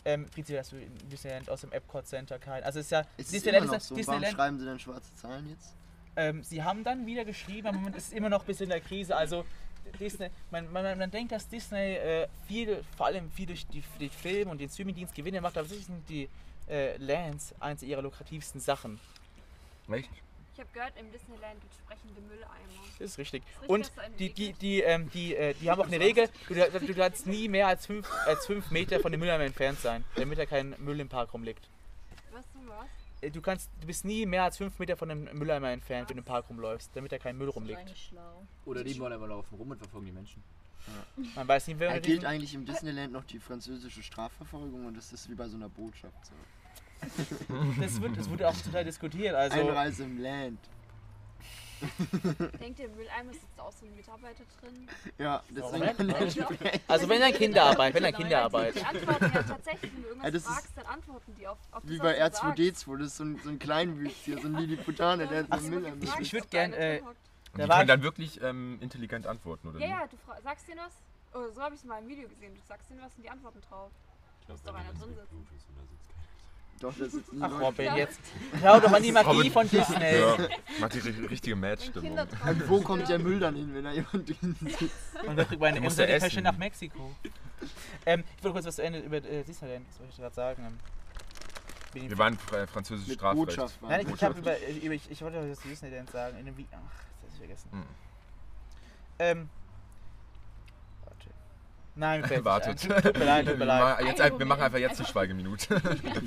Frizi, hast du in Disneyland aus dem Epcot Center kein... Also es ist ja... Ist es immer noch so? Warum Disneyland, schreiben sie denn schwarze Zahlen jetzt? sie haben dann wieder geschrieben, aber man ist immer noch ein bisschen in der Krise. Also Disney, man denkt, dass Disney vor allem viel durch den Film und den Streamingdienst Gewinne macht, aber sicher sind die Lands eins ihrer lukrativsten Sachen. Echt? Ich habe gehört, im Disneyland gibt sprechende Mülleimer. Das ist richtig. Das ist richtig, Und dass du einen die haben auch eine Regel, du darfst nie mehr als 5 Meter von dem Mülleimer entfernt sein, damit da kein Müll im Park rumliegt. Was? Du bist nie mehr als 5 Meter von dem Mülleimer entfernt, wenn du im Park rumläufst, damit da kein Müll Das ist rumliegt. eigentlich schlau. Oder die wollen einfach laufen rum und verfolgen die Menschen. Man weiß nie, wer Gilt eigentlich im Disneyland noch die französische Strafverfolgung und das ist wie bei so einer Botschaft so. das wurde auch total diskutiert. Also, Einreise im Land. Denkt ihr, im Mülleimer sitzt auch so ein Mitarbeiter drin? Ja, deswegen Warum kann nicht? ich nicht. also wenn dann Kinderarbeit, Die antworten ja tatsächlich, wenn du irgendwas das ist fragst, dann antworten die auf das, Wie was bei du sagst. R2D2, das ist so ein Kleinwüchsier, so ein Lilliputaner, der hat so einen Müll am ich würd Ob gern, da einer drin hockt. Und Da die war können ich- dann wirklich intelligent antworten, oder? Ja, wie? ja, du sagst denen was. Oh, so habe ich es mal im Video gesehen. Du sagst denen was und die antworten drauf. Muss doch einer drin sitzen. Doch, das ist ein Ach Robin, jetzt schau doch mal die Magie Robin. von Disney. Ja, macht die richtige Wenn Match-Stimmung. Kinder drauf Und wo kommt der Müll dann hin, wenn da jemand drin sitzt? Und dann kriegt man Du musst unsere ja Tasche essen. nach Mexiko. Ich wollte kurz was zu Ende über Disneyland, das wollte ich gerade sagen. Wir waren französisch Mit Strafrecht. Botschaft waren. Nein, ich wollte Botschaft. was zu Disneyland sagen. Ach, das hab ich vergessen. Hm. Warte. Nein, mir fällt Wartet. nicht ein. Tut mir leid, tut mir leid. Wir machen einfach jetzt eine Schweigeminute.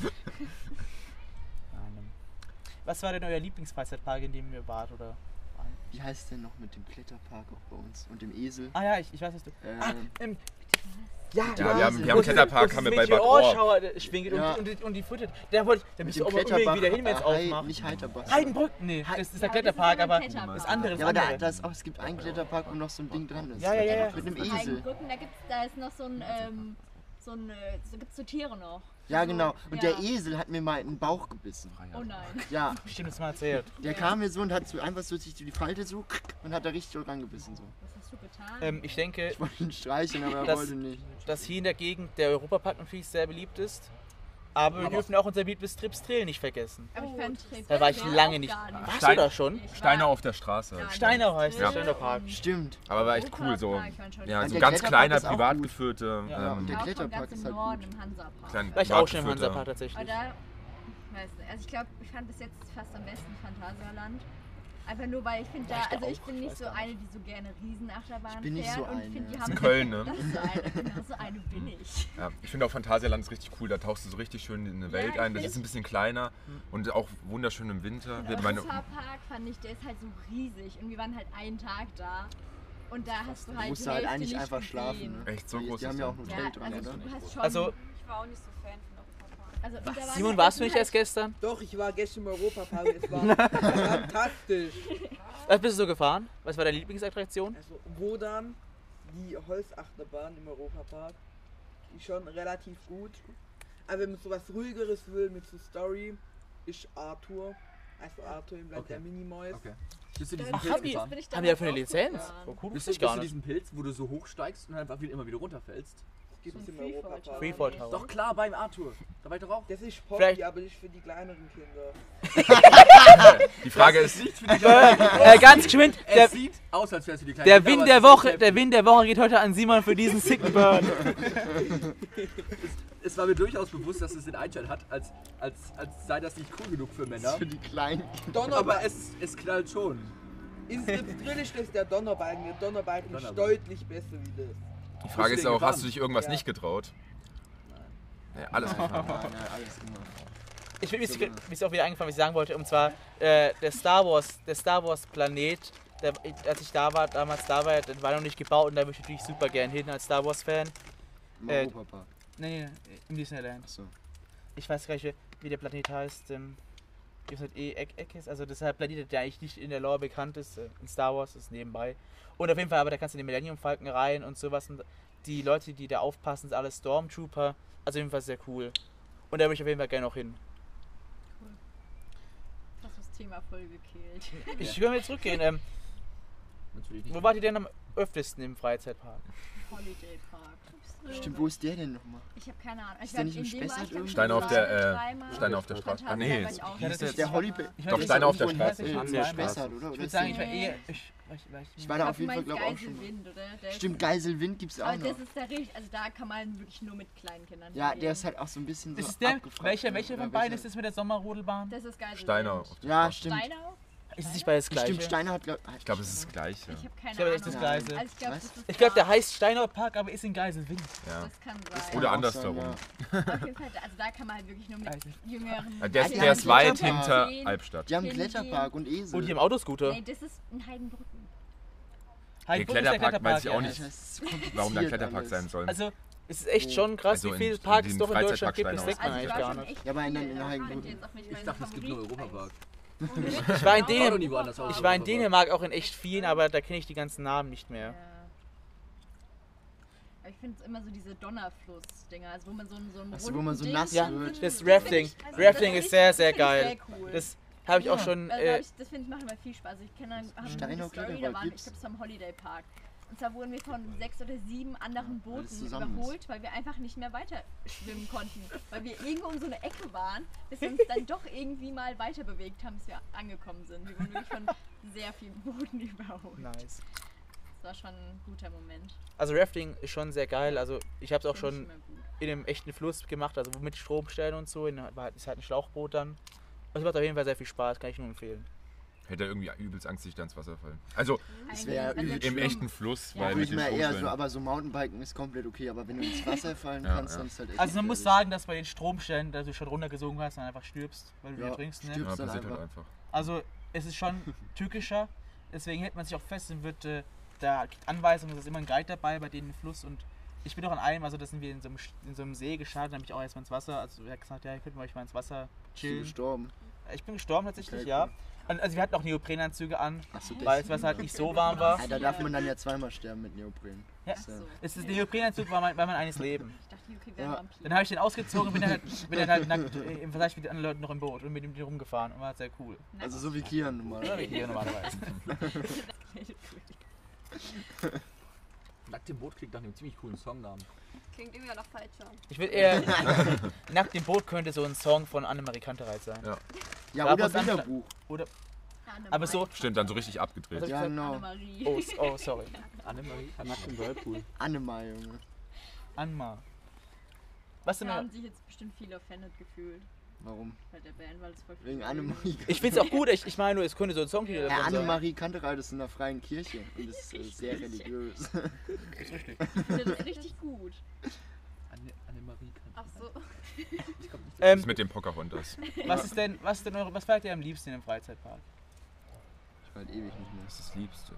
Was war denn euer Lieblingsfreizeitpark, in dem ihr wart oder waren? Wie heißt denn noch mit dem Kletterpark auch bei uns? Und dem Esel? Ah ja, ich weiß, was du... Ja, wir haben einen Kletterpark, haben wir bei Bad Ohr Ohr. schwingt Ja. und die füttert. Da bist Mit du dem aber unbedingt Kletterbach. wieder hin, wenn es aufmacht. Nicht Heiterbach. Heidenbrück? Nee, das ist der Ja, Kletterpark, das ist aber aber ein Kletterpark. das andere ist Ja, aber andere. es gibt einen Kletterpark, wo noch so ein Ding dran ist. Ja. Mit einem Esel. Heidenbrücken, da ist noch da gibt's so Tiere noch. Ja, genau. Und Ja. der Esel hat mir mal in den Bauch gebissen. Oh nein. Ja, Bestimmt das mal erzählt. der kam mir so und hat so einfach so sich die Falte so und hat da richtig rangebissen. So. Was hast du getan? Ich denke, Ich wollte ihn streicheln, aber er Das- wollte nicht. dass hier in der Gegend der Europapark natürlich sehr beliebt ist. Aber wir dürfen auch unser beliebtes Trips Trail nicht vergessen. Aber ich fand Da war ich lange nicht. Warst du da schon? Steine auf der Straße. Steinau heißt Ja. der Steinerpark. Stimmt. Aber war echt cool so. Europapark, ich fand schon Ja, Und so der ganz Kletterpark kleiner, ist auch privat gut. geführte. Ja, der auch schon Kletterpark ganz ist im halt Norden gut. im Hansapark. klein, War ich auch schon im privat geführte. Hansapark tatsächlich. Aber da, weiß nicht, also ich glaube, ich fand bis jetzt fast am besten Phantasialand. Einfach nur, weil ich finde Ja, da, ich also ich auch. bin Ich nicht weiß so gar eine, die so gerne Riesenachterbahn Ich bin nicht fährt so und eine. ich finde, die Das haben ist in Köln, ne? Das ist so eine, genau, so eine bin ich. Ja, ich finde auch Phantasialand ist richtig cool, da tauchst du so richtig schön in eine Welt ich ein. Das find- ist ein bisschen kleiner und auch wunderschön im Winter. Und Wir- meine- Europapark fand ich, der ist halt so riesig und wir waren halt einen Tag da und da hast du Du halt musst die halt Hälfte eigentlich nicht einfach gesehen. schlafen. Ne? Echt so groß Die haben ist ja der. auch ein Ja, Hotel dran, also oder? du hast schon... Also, Ich war auch nicht so Fan von Europapark. also, und da waren Simon, halt- warst du das nicht sind erst gestern? Doch, ich war gestern im Europapark. Es war fantastisch. Was bist du so gefahren? Was war deine Lieblingsattraktion? Also, Wodan, die Holzachterbahn im Europapark, die ist schon relativ gut. Aber wenn man sowas ruhigeres will mit so Story, ist Arthur. Also Arthur im Land Okay. der Minimäuse. Okay. Bist du diesen Ach, Pilz haben die- gefahren? bin ich Haben die ja damals für eine auch Lizenz? gefahren. Oh, cool, Bist wusste du, ich gar bist du nicht. diesen Pilz, wo du so hochsteigst und einfach immer wieder runterfällst? Gibt es So ein im Europapark. Freefall Tower. Doch klar, beim Arthur. Da war ich doch auch. Das ist Poppy, Vielleicht- aber nicht für die kleineren Kinder. Die Frage ist, Ganz geschwind, Es sieht aus, als wärst du die kleine der Kinder, Win aber der es ist Woche, heftig. der Win der Woche geht heute an Simon für diesen sicken Burn. Es war mir durchaus bewusst, dass es den Einscheid hat, als sei das nicht cool genug für Männer. Für die kleinen. Aber es knallt schon. In Strips Drill ist das der Donnerbalken. Der Donnerbalken ist Donnerbalken. deutlich besser wie das. die Frage ist den auch, gefahren? hast du dich irgendwas Ja. nicht getraut? Ja, alles gefahren. Ja, alles gemacht. Ich bin mir ist auch wieder eingefallen, was ich sagen wollte, und zwar der Star Wars Planet, als ich damals da war, der war noch nicht gebaut und da möchte ich natürlich super gern hin als Star Wars Fan. Im Äh, Europapark. Nee, im Disneyland. Achso. Ich weiß gar nicht, wie der Planet heißt. Ich weiß nicht, Eck ist, also das ist halt ein Planet, der eigentlich nicht in der Lore bekannt ist. In Star Wars ist nebenbei. Und auf jeden Fall, aber da kannst du in den Millennium Falcon rein und sowas. Und die Leute, die da aufpassen, sind alle Stormtrooper. Also auf jeden Fall sehr cool. Und da würde ich auf jeden Fall gerne noch hin. Das ist das Thema voll gekillt. Ich will jetzt zurückgehen. Natürlich nicht. Wo wart ihr denn am öftesten im Freizeitpark? Holiday Park. Stimmt, wo ist der denn nochmal? Ich habe keine Ahnung. Ist der nicht im Spessart irgendwo? Steine auf der Straße. Ah, nee. Das ist der Holly. Doch, Steine auf der Straße. Spessart, oder? Ich würde sagen, ich war eher... Ich war da auf jeden Fall, glaube ich, auch schon. Geiselwind, oder? Stimmt, Geiselwind gibt's auch Aber noch. das ist der richtig, also da kann man wirklich nur mit kleinen Kindern Ja, hingehen. der ist halt auch so ein bisschen so Ist es der? abgefragt. Welcher von beiden ist das mit der Sommerrodelbahn? Das ist Geiselwind. Steinau. Ja, stimmt. Steinau? Ist es nicht beides gleich? Stimmt, Steiner hat, Ich glaube, es ist das Gleiche. Ich habe keine Ich glaube, Ahnung. das ist das Gleiche. Also ich glaube, Was? das ist Ich glaube, der da. heißt Steinauer Park, aber ist in Geiselwind. Ja. Das kann sein. Oder auch andersherum. sein, Auf jeden Fall, also da kann man halt wirklich nur mit jüngeren... Der Ja, ist weit Kletterpark. hinter Albstadt. Die haben einen Kletterpark und Esel. Und die im Autoscooter. Nee, das ist ein Heidenbrücken. Halt, wo ist Kletterpark weiß ich auch ja. nicht, Das ist so kompliziert warum da ein Kletterpark alles. sein soll. Also, es ist echt schon krass, Also wie viele in Parks den es doch in Deutschland gibt. Das Freizeitpark denkt man Also ich eigentlich war gar schon nicht. echt Ja, aber in viel, den aber Heidenbrücken. könnte jetzt auch nicht Ich meinen dachte, es gibt nur Favorit Europapark. Ich war in Ich war noch nie Dänemark, woanders außer ich war in Europapark. Dänemark auch in echt vielen, aber da kenne ich die ganzen Namen nicht mehr. Ja. Aber ich finde es immer so diese Donnerfluss-Dinger, also wo man so einen Ach so, wo man so runden nass Ding- Ja, wird. das Rafting. Also Rafting das ist sehr, sehr find ich geil. cool. Das habe ich auch schon. Das finde ich macht immer viel Spaß. Also ich kenne eine Steinau Story, da Kletterpark waren wir, gibt's. ich glaube, es war im Holiday Park. Und zwar wurden wir von 6 oder 7 anderen Booten zusammen überholt, weil wir einfach nicht mehr weiter schwimmen konnten. Weil wir irgendwo um so eine Ecke waren, bis wir uns dann doch irgendwie mal weiter bewegt haben, bis wir angekommen sind. Wir wurden wirklich von sehr vielen Booten überholt. Nice. Das war schon ein guter Moment. Also Rafting ist schon sehr geil. Also ich habe es auch Find ich schon immer gut. in einem echten Fluss gemacht, also mit Stromstellen und so. Ist halt ein Schlauchboot dann. Es macht auf jeden Fall sehr viel Spaß, kann ich nur empfehlen. Hätte irgendwie übelst Angst, sich da ins Wasser fallen. Also Das wäre Eigentlich, übel wenn im der echten Fluss, Ja. weil Würde mit ich den mal eher so, Stromschwellen. aber so Mountainbiken ist komplett okay, aber wenn du ins Wasser fallen Ja, kannst, ja. dann ist halt echt Also man muss gefährlich. sagen, dass bei den Stromstellen, dass du schon runtergesogen hast und einfach stirbst, weil du Ja, ertrinkst. Ne? stirb. Ja, dann passiert halt einfach. einfach. Also es ist schon tückischer, deswegen hält man sich auch fest und wird da kriegt Anweisungen, es ist immer ein Guide dabei bei denen im Fluss und ich bin auch an einem, also da sind wir in so einem See gestartet, da habe ich auch erstmal ins Wasser, also er hat gesagt, ja, könnten wir euch mal ins Wasser Bist du chillen. gestorben? Ich bin gestorben tatsächlich, Okay, ja. cool. Und also wir hatten auch Neoprenanzüge an, Achso, weil das Wasser halt nicht so warm war. Ja, da darf man dann ja zweimal sterben mit Neopren. Ja. Das ist So. Es ist Neoprenanzug, weil man eines Leben. Ich dachte, UK wäre Ja. Vampir. Dann habe ich den ausgezogen und bin dann halt nackt im Vergleich mit den anderen Leuten noch im Boot und mit ihm rumgefahren und war halt sehr cool. Also so wie Kian Oder normal. wie hier normalerweise. Nackt im Boot klingt nach einem ziemlich coolen Songnamen. Klingt irgendwie noch falscher. Ich würde eher, Nackt im Boot könnte so ein Song von Annemarie Kantereit sein. Ja. Ja, Da oder muss Anschlag- Bilderbuch. Aber so, Stimmt, dann so richtig abgedreht. Ja, genau. Annemarie. oh sorry. Annemarie? Nackt im Whirlpool. Annemar, Junge. Anma. Was denn? Da haben sich jetzt bestimmt viele offended gefühlt Warum? bei der Band, weil es voll Wegen viel- Annemarie. Ich find's auch gut, ich meine nur, es könnte so ein Songtitel Ja, davon sein. Annemarie Kantereit ist in einer freien Kirche und ist sehr religiös. Ich finde das richtig gut. Annemarie kann. Ach so. Das ist mit dem Pocahontas. Was feiert ihr am liebsten im Freizeitpark? Ich war halt ewig nicht mehr. Das ist das Liebste.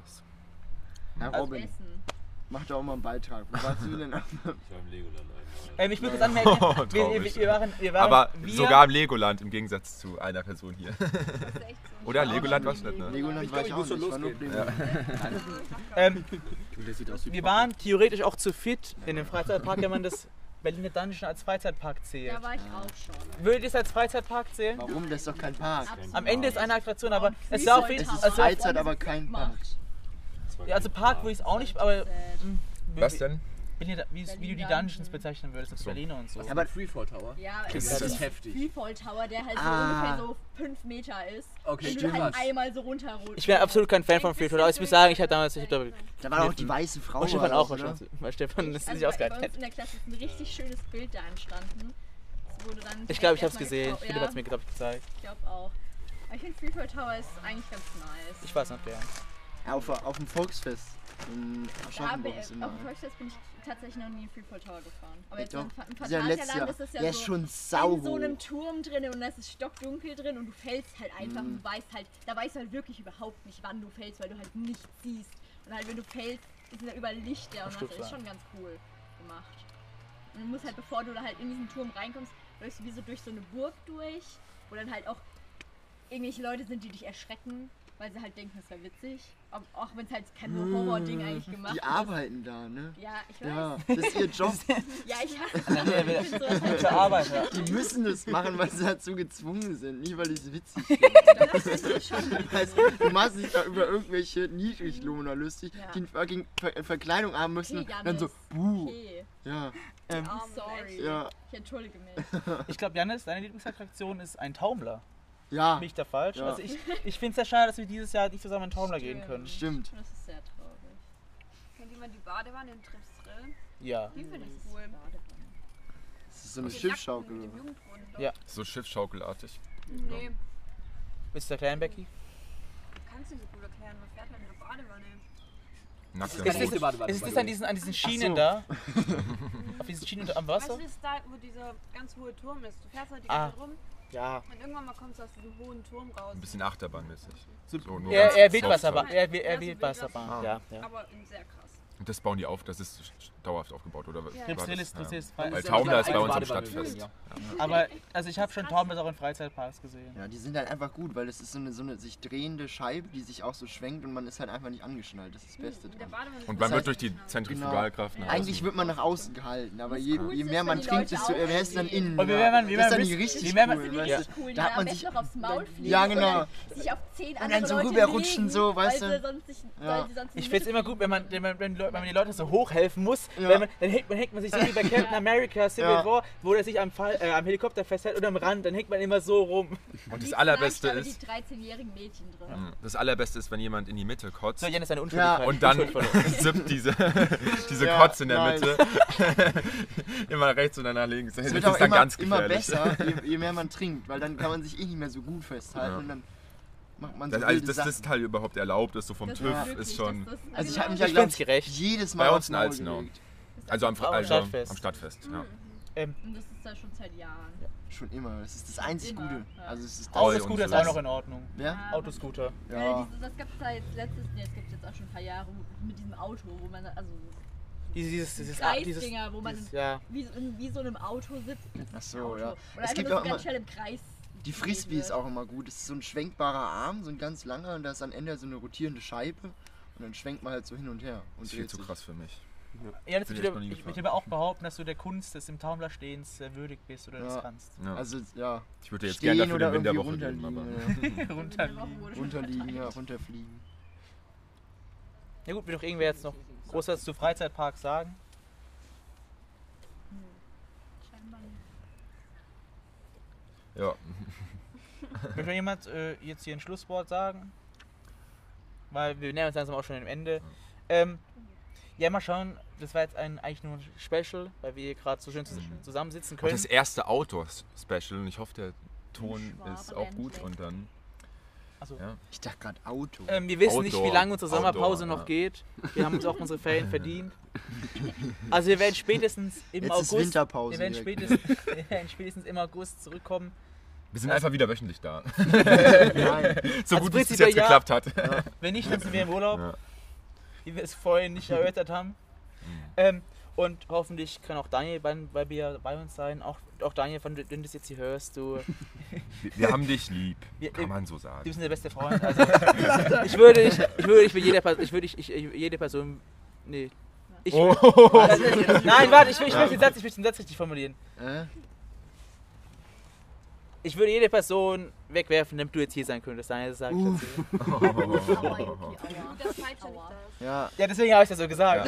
Herr Also Robin, Essen. mach doch auch mal einen Beitrag. Wo warst du denn? Ich war im Legoland einmal. Ich würde das anmelden. Traurig. Wir waren Aber wir, sogar im Legoland im Gegensatz zu einer Person hier. Das ist echt so. Oder Legoland war nicht, ne? Legoland war ich auch nicht. Ich war nur losgehen. Playmobil. Der sieht aus wie wir waren theoretisch auch zu fit in dem Freizeitpark, wenn man das Berliner Dungeon als Freizeitpark zählt. Da war ich auch schon. Würdet ihr es als Freizeitpark zählen? Warum? Das ist doch kein Park. Am Ende ist eine Attraktion, aber Und es war auf Freefall jeden Es ist Fall. Tower. Freizeit, aber kein Park. Macht. Ja, also Park würde ich es auch nicht, aber Was denn? wie du die Dungeons bezeichnen würdest, das Berliner und so. Aber Aber Freefall Tower. Ja, Das es ist ist heftig. Freefall Tower, der halt so Ah. ungefähr so 5 Meter ist. Okay, und du stimmt. halt einmal so runterrutschst. Ich bin absolut kein Fan von Freefall, aber ich muss sagen, ich habe damals, da war auch die weiße Frau. Und Stefan war auch das, oder? wahrscheinlich, weil Stefan das Also nicht bei ausgehalten uns hätte. in der Klasse ist ein richtig schönes Bild da entstanden. Das wurde dann Ich glaube, ich habe es erstmal gesehen. gekauft. Philipp hat es mir, glaube ich, gezeigt. Ich glaube auch. Aber ich finde Freefall Tower ist eigentlich ganz nice. Ich weiß nicht, wer. Ja, auf dem Volksfest in Da Aschaffenburg ist immer. auf dem Volksfest bin ich tatsächlich noch nie in Freefall Tower gefahren. Aber jetzt Doch. im Das ist ja letztes Jahr. Phantasialand ist es ja Der ist so schon in sau so einem hoch. Turm drin und da ist es stockdunkel drin und du fällst halt einfach Mhm. und weißt halt, da weißt du halt wirklich überhaupt nicht, wann du fällst, weil du halt nichts siehst. Und halt wenn du fällst, sind da überall Lichter und das ist schon ganz cool gemacht. Und du musst halt, bevor du da halt in diesen Turm reinkommst, läufst du wie so durch so eine Burg durch, wo dann halt auch irgendwelche Leute sind, die dich erschrecken, weil sie halt denken, das wäre witzig. Auch wenn es halt kein Horror-Ding eigentlich gemacht Die ist. arbeiten da, ne? Ja, ich weiß. Ja, das ist ihr Job. Ja, ich hasse das. Zur Arbeit, ja. Die müssen das machen, weil sie dazu gezwungen sind, nicht weil die es witzig Das ist schon finden. Heißt, du machst dich da über irgendwelche Niedriglohner lustig, Ja. die eine fucking Verkleidung haben müssen Okay, und dann so, Janis. buh. Okay, Ja, I'm sorry. ja, Ich entschuldige mich. Ich glaube, Janis, deine Lieblingsattraktion ist ein Taumler. ja, Bin ich da falsch? Ja. Also ich finde es sehr schade, dass wir dieses Jahr nicht zusammen in den Taumler gehen können. stimmt. Das ist sehr traurig. Kennt jemand die Badewanne in Tripsdrill? Ja. Die finde ich cool. Das ist so eine Die Schiffsschaukel. Nackten mit dem Jugendbrunnen. Ja. So schiffschaukelartig. Nee, Willst du erklären, Becky? kannst du nicht so gut erklären. Man fährt halt in der Badewanne. Nackt Ist im das Boot. echte Badewanne, Ist by es the an way. diesen Schienen da? Auf diesen Schienen am Weißt Wasser? du, ist da, wo dieser ganz hohe Turm ist? Du fährst halt die Ah. ganze Zeit rum Ja. und irgendwann mal kommst du aus diesem hohen Turm raus. Ein bisschen Achterbahnmäßig. So, nur Er ganz Wildwasserbahn. soft. Er Wildwasserbahn. Ja, ja. Aber in sehr krass. Und das bauen die auf, das ist dauerhaft aufgebaut, oder? was? Ja. War Tripsdrill das? ist, das Ja. ist. Weil Das ist Taumler ja ist bei uns am eine Badewanne Stadtfest. gewesen, Aber, also ich habe schon Taumler auch in Freizeitparks gesehen. Ja, die sind halt einfach gut, weil das ist so eine sich drehende Scheibe, die sich auch so schwenkt und man ist halt einfach nicht angeschnallt. Das ist das Beste In der dran. Badewanne Und ist man das wird durch die Zentrifugalkraft nach Eigentlich außen. wird man nach außen gehalten, aber je Coolste mehr ist, man wenn die trinkt, Leute desto mehr ist dann aufstehen. innen. Und wie wenn man- wie das ist man dann wisst- richtig wie wenn man- cool. Das weißt ist du? richtig cool. Da hat man am sich besten noch aufs Maul fliegen. Ja, genau. Und dann sich auf 10 Und andere dann so Leute rüberrutschen, legen, so, weißt weil du? sie sonst nicht, Ja. weil sie sonst Ich nicht finde es immer gut, wenn man die Leute so hochhelfen muss. Ja. Wenn dann hängt man sich so wie bei Captain America Civil Ja. War, wo der sich am Helikopter festhält oder am Rand, dann hängt man immer so rum. Und das Die Allerbeste Fleisch, da ist, die 13-jährigen Mädchen drin. das Allerbeste ist, wenn jemand in die Mitte kotzt So, Jan ist eine Unschuldigkeit. und dann sippt diese Ja, Kotz in der nice. Mitte immer rechts und dann nach links. Das Es ist wird auch dann ganz immer gefährlich. besser, je mehr man trinkt, weil dann kann man sich eh nicht mehr so gut festhalten Ja. und dann macht man so Das, also, wilde dass Sachen. das Teil überhaupt erlaubt ist, so vom Das TÜV, wirklich, ist schon... dass das- Also ich habe mich Ich ja, glaube find's gerecht. jedes Mal Bei aufs uns in Maul Alzenau. gelegt. Also am Stadtfest. am Stadtfest, ja. Und das ist ja schon seit Jahren. Schon immer. Das ist das einzig Immer, Gute. ja. Also es ist Oh, Autoscooter und ist so. auch noch in Ordnung. Wer? Autoscooter. Ja. Das gibt es da jetzt das gibt jetzt auch schon ein paar Jahre mit diesem Auto, wo man, also Dieses Kreisdinger, wo man ja. wie so in einem Auto sitzt. Ach so, Auto. ja. Oder Es einfach gibt nur auch so immer, ganz schnell im Kreis. die Frisbee ist auch immer gut. Das ist so ein schwenkbarer Arm, so ein ganz langer und da ist am Ende so eine rotierende Scheibe und dann schwenkt man halt so hin und her. Und Das ist viel dreht zu sich. krass für mich. Ja, das Bin ich ich noch nie würde gefahren. aber auch behaupten, dass du der Kunst des im Taumler Stehens würdig bist oder das Ja. kannst. Ja. Also ja, Ich würde jetzt stehen gerne dafür oder den irgendwie Winterwoche geben, runterliegen. aber... Runterliegen. Runterliegen, ja, runterfliegen. Ja gut, will doch irgendwer jetzt noch Großes zu Freizeitparks sagen? Scheinbar nicht. Ja. Möchte noch jemand jetzt hier ein Schlusswort sagen? Weil wir nähern uns langsam auch schon dem Ende. Ja, mal schauen. Das war jetzt eigentlich nur ein Special, weil wir hier gerade so schön zusammensitzen Und können. das erste Outdoor-Special und ich hoffe, der Ton Schwabe ist auch gut endlich. und dann... Also, Ja. Ich dachte gerade Auto. wir wissen nicht, wie Outdoor. lange unsere Sommerpause Outdoor, noch ja. geht. Wir haben uns auch unsere Ferien verdient. Also wir werden spätestens im Jetzt ist August, Winterpause wir werden spätestens im August zurückkommen. Wir sind einfach wieder wöchentlich da. Nein. So Als gut wie es bis prinzipiell jetzt ja. geklappt hat. Wenn nicht, dann sind wir im Urlaub, Ja. wie wir es vorhin nicht erörtert haben. Und hoffentlich kann auch Daniel bei uns sein. Auch Daniel, wenn du das jetzt hier hörst, du Wir haben dich lieb, Wir- kann man so du sagen. bist der beste Freund. Also, ich würde jede Person. Nee. Ich, Oh. Nein, warte, ich möchte den Satz richtig formulieren. Ich würde jede Person wegwerfen, damit du jetzt hier sein könntest. Nein, das sage ich dazu. Aua, Yuki, aua. Gut, dass Falscher nicht Aua. da ist. Ja, Ja, deswegen habe ich das so gesagt.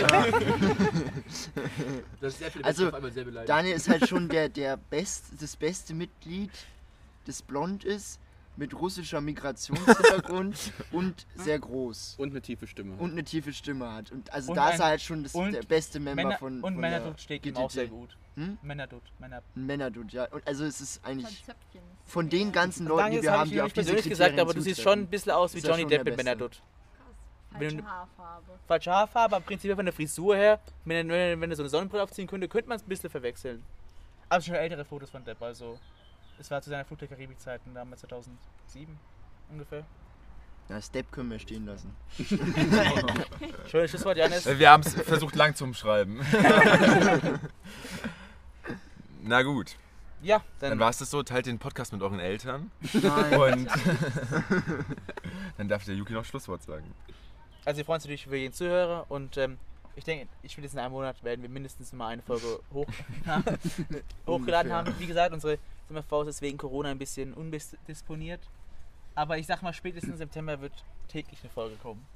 Das ist sehr viele Also, Menschen auf einmal sehr beleidigt. Daniel ist halt schon das beste Mitglied, das blond ist, mit russischer Migrationshintergrund und sehr groß. Und eine tiefe Stimme. Und eine tiefe Stimme hat. Und also Und da ein- ist er halt schon und der beste Member Männer, von und von Männerdude steht ihm auch GTT. sehr gut. Hm? Männerdude. Ein Männerdude, ja. Und also es ist eigentlich Konzeptchen. von den ganzen Leuten, Danke, die das wir habe haben, ich die dir auf nicht diese persönlich Kriterien gesagt, aber du siehst schon ein bisschen aus wie Ist ja Johnny schon Depp der mit Beste. Männerdude. Falsche Wenn- Haarfarbe. Falsche Haarfarbe, aber prinzipiell von der Frisur her, wenn er so eine Sonnenbrille aufziehen könnte man es ein bisschen verwechseln. Aber schon ältere Fotos von Depp, also es war zu seiner Flug der Karibik-Zeiten, damals 2007 ungefähr. Ja, Step können wir stehen lassen. Schönes Schlusswort, Janis. Wir haben es versucht lang zu umschreiben. Na gut. Ja, Dann war es das so, teilt den Podcast mit euren Eltern. Nein. Und dann darf der Yuki noch Schlusswort sagen. Also wir freuen uns natürlich über jeden Zuhörer und ich denke, ich will jetzt in einem Monat werden wir mindestens mal eine Folge hochgeladen haben. Wie gesagt, unsere Sommerpause ist wegen Corona ein bisschen undisponiert. Aber ich sag mal, spätestens im September wird täglich eine Folge kommen.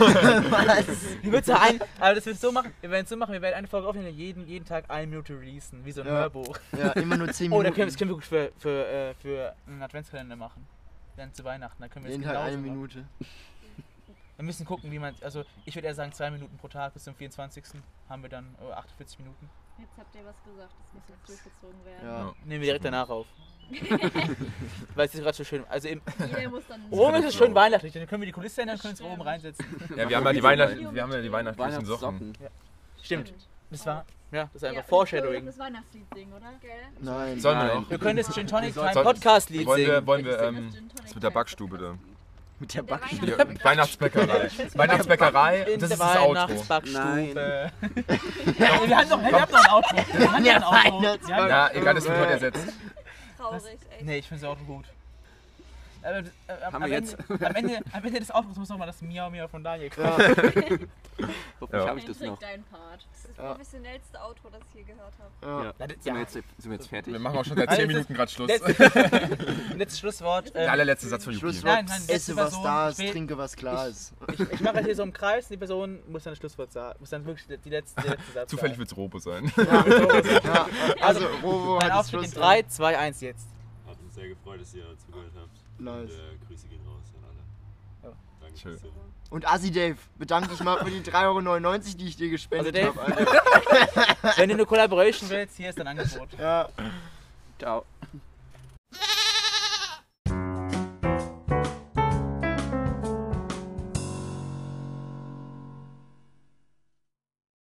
Aber das wird so machen, wir werden eine Folge aufnehmen und jeden Tag 1 Minute releasen, wie so ein Hörbuch. Ja, immer nur 10 Oh, Minuten. das können wir gut für einen Adventskalender machen. Dann zu Weihnachten, dann können wir Jeden das Tag genauso 1 machen. Minute. Wir müssen gucken, wie man, also ich würde eher sagen 2 Minuten pro Tag bis zum 24. haben wir dann 48 Minuten. Jetzt habt ihr was gesagt, das muss jetzt durchgezogen werden. Ja. Nehmen wir direkt danach auf. Weil es ist gerade so schön. Also Jeder muss dann. oben ist es schön weihnachtlich, dann können wir die Kulisse ändern und können uns oben reinsetzen. Ja, wir haben ja die weihnachtlichen Socken. Stimmt. Das war einfach Ja, Foreshadowing. das Weihnachtslied singen, oder? Gell? Nein. Sollen wir noch? Wir können das Gin Tonic Time Soll- Podcast Lied singen. Wollen wir Das Gin Tonic das mit der Backstube da? Mit der Der Backstube. Hier, Weihnachtsbäckerei. Weihnachtsbäckerei, In das der ist das Outro. Weihnachtsbackstube. Ja, wir haben noch ein Outro. Wir haben ja ein Outro. Weihnachtsback- Ja, egal, das wird heute ersetzt. Traurig, echt. Nee, ich finde das Outro gut. Haben wir jetzt? Am Ende des Outros muss nochmal das Miau Miau von Daniel kommen. Hoffentlich Ja. habe ich das noch. Dein Part. Das ist das Ja. professionellste Outro, das ich je gehört habe. Ja. Ja. Ja, das- Sind wir jetzt fertig? Wir machen auch schon seit 10 Minuten gerade Schluss. Letztes Schlusswort. Der allerletzte Satz von Yuki. Schlusswort. Nein, letzte Esse was Person. da ist, Ich will- trinke was klar ist. Ich mache das hier so im Kreis und die Person muss dann das Schlusswort sagen. Muss dann wirklich der letzte Satz Zufällig sagen. wird es Robo sein. Ja, also Robo Mein hat das Auftritt in Schlusswort. 3, 2, 1 jetzt. Hat uns sehr gefreut, dass ihr zugehört habt. Nice. Und, Grüße gehen raus an alle. Ja. Danke Schön. fürs Zuhören. Und Assi Dave, bedanke dich mal für die 3,99 €, die ich dir gespendet Also Dave- habe. Wenn du eine Collaboration willst, hier ist dein Angebot. Ja. Ciao.